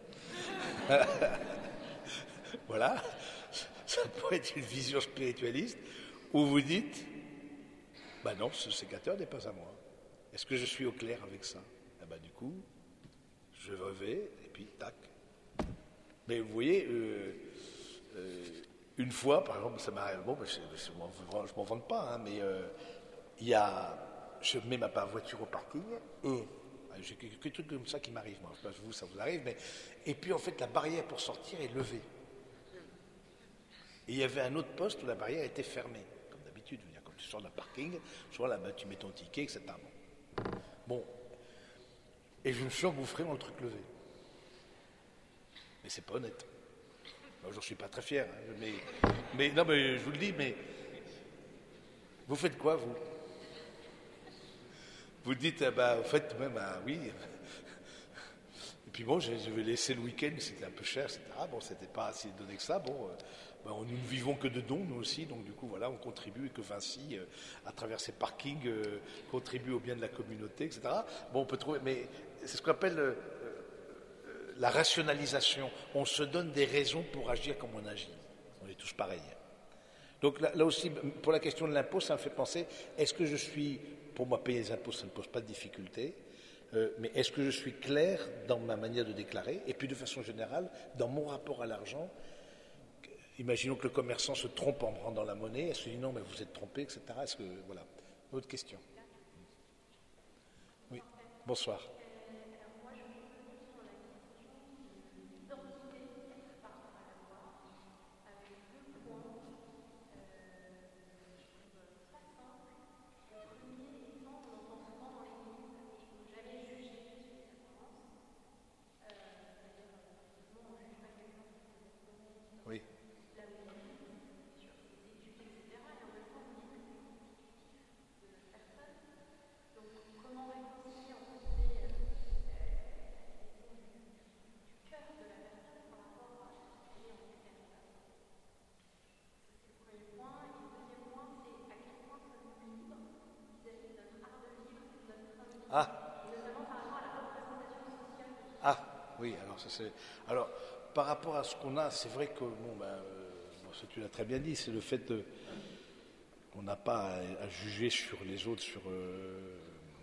Voilà. Ça pourrait être une vision spiritualiste. Ou vous dites, ben non, ce sécateur n'est pas à moi. Est-ce que je suis au clair avec ça? Eh ben, du coup, je revais, et puis, tac. Mais vous voyez, euh, euh, une fois, par exemple, ça m'arrive, bon, ben, je ne m'en vante pas, hein, mais euh, il y a, je mets ma voiture au parking, et j'ai quelques trucs comme ça qui m'arrivent, moi. Je sais pas, vous, ça vous arrive, mais. Et puis, en fait, la barrière pour sortir est levée. Et il y avait un autre poste où la barrière était fermée. Comme d'habitude, quand tu sors d'un parking, soit là-bas, tu mets ton ticket, et cetera. Bon. bon. Et je me suis engouffré dans le truc levé. Mais c'est pas honnête. Moi, j'en suis pas très fier. Hein, mais, mais, non, mais je vous le dis, mais. Vous faites quoi, vous? Vous dites, ah bah, vous faites même, ah oui. Et puis bon, je vais laisser le week-end, c'était un peu cher, et cetera. Bon, c'était pas assez donné que ça. Bon, euh, bah, nous ne vivons que de dons, nous aussi. Donc, du coup, voilà, on contribue et que Vinci, euh, à travers ses parkings, euh, contribue au bien de la communauté, et cetera. Bon, on peut trouver, mais c'est ce qu'on appelle euh, euh, la rationalisation. On se donne des raisons pour agir comme on agit. On est tous pareils. Donc, là, là aussi, pour la question de l'impôt, ça me fait penser, est-ce que je suis. Pour moi, payer les impôts, ça ne pose pas de difficulté. Euh, mais est-ce que je suis clair dans ma manière de déclarer? Et puis, de façon générale, dans mon rapport à l'argent, imaginons que le commerçant se trompe en me rendant la monnaie. Est-ce qu'il dit non, mais vous êtes trompé, et cetera. Est-ce que. Voilà. Autre question. Oui. Bonsoir. Oui. Ah. Ah, oui, alors ça c'est. Alors, par rapport à ce qu'on a, c'est vrai que, bon, ben, euh, bon, ça tu l'as très bien dit, c'est le fait de, qu'on n'a pas à, à juger sur les autres, sur. Euh,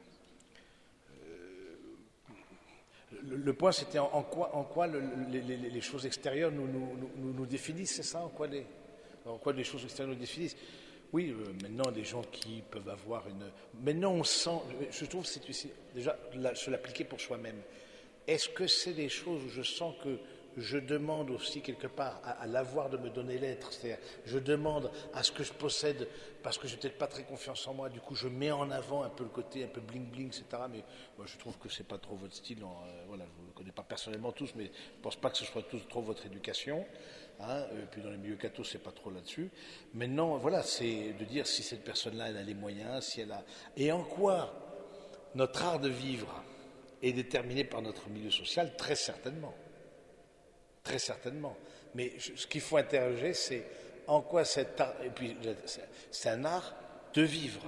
euh, le, le point, c'était en, en quoi, en quoi le, les, les, les choses extérieures nous, nous, nous, nous définissent, c'est ça, en quoi les, en quoi les choses extérieures nous définissent. Oui, euh, maintenant, des gens qui peuvent avoir une. Maintenant, on sent. Je trouve que c'est déjà la, se l'appliquer pour soi-même. Est-ce que c'est des choses où je sens que je demande aussi quelque part à, à l'avoir de me donner l'être, c'est-à-dire je demande à ce que je possède, parce que j'ai peut-être pas très confiance en moi, du coup je mets en avant un peu le côté un peu bling bling, et cetera. Mais moi je trouve que c'est pas trop votre style, en, euh, voilà, je ne vous connais pas personnellement tous, mais je pense pas que ce soit tous trop votre éducation. Hein, et puis dans les milieux cathos, c'est pas trop là-dessus. Maintenant, voilà, c'est de dire si cette personne-là, elle a les moyens, si elle a, et en quoi notre art de vivre est déterminé par notre milieu social, très certainement. Très certainement. Mais ce qu'il faut interroger, c'est en quoi cet art, et puis c'est un art de vivre.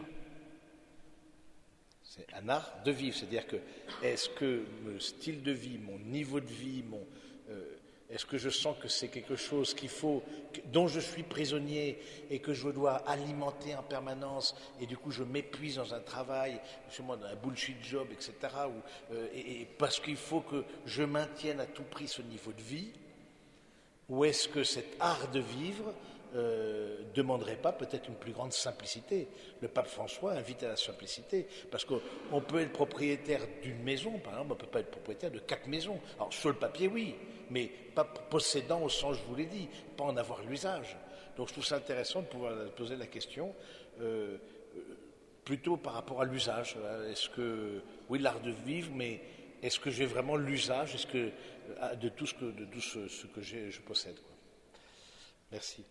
C'est un art de vivre, c'est-à-dire que est-ce que mon style de vie, mon niveau de vie, mon, euh, est-ce que je sens que c'est quelque chose qu'il faut, dont je suis prisonnier et que je dois alimenter en permanence et du coup je m'épuise dans un travail, justement dans un bullshit job, et cetera. Ou, euh, et, et parce qu'il faut que je maintienne à tout prix ce niveau de vie, ou est-ce que cet art de vivre euh, demanderait pas peut-être une plus grande simplicité? Le pape François invite à la simplicité, parce qu'on peut être propriétaire d'une maison, par exemple, on ne peut pas être propriétaire de quatre maisons. Alors sur le papier, oui, mais pas possédant au sens, je vous l'ai dit, pas en avoir l'usage. Donc je trouve ça intéressant de pouvoir poser la question euh, plutôt par rapport à l'usage. Est-ce que, oui, l'art de vivre, mais est-ce que j'ai vraiment l'usage, est-ce que de tout ce que, de tout ce, ce que j'ai, je possède, quoi. Merci.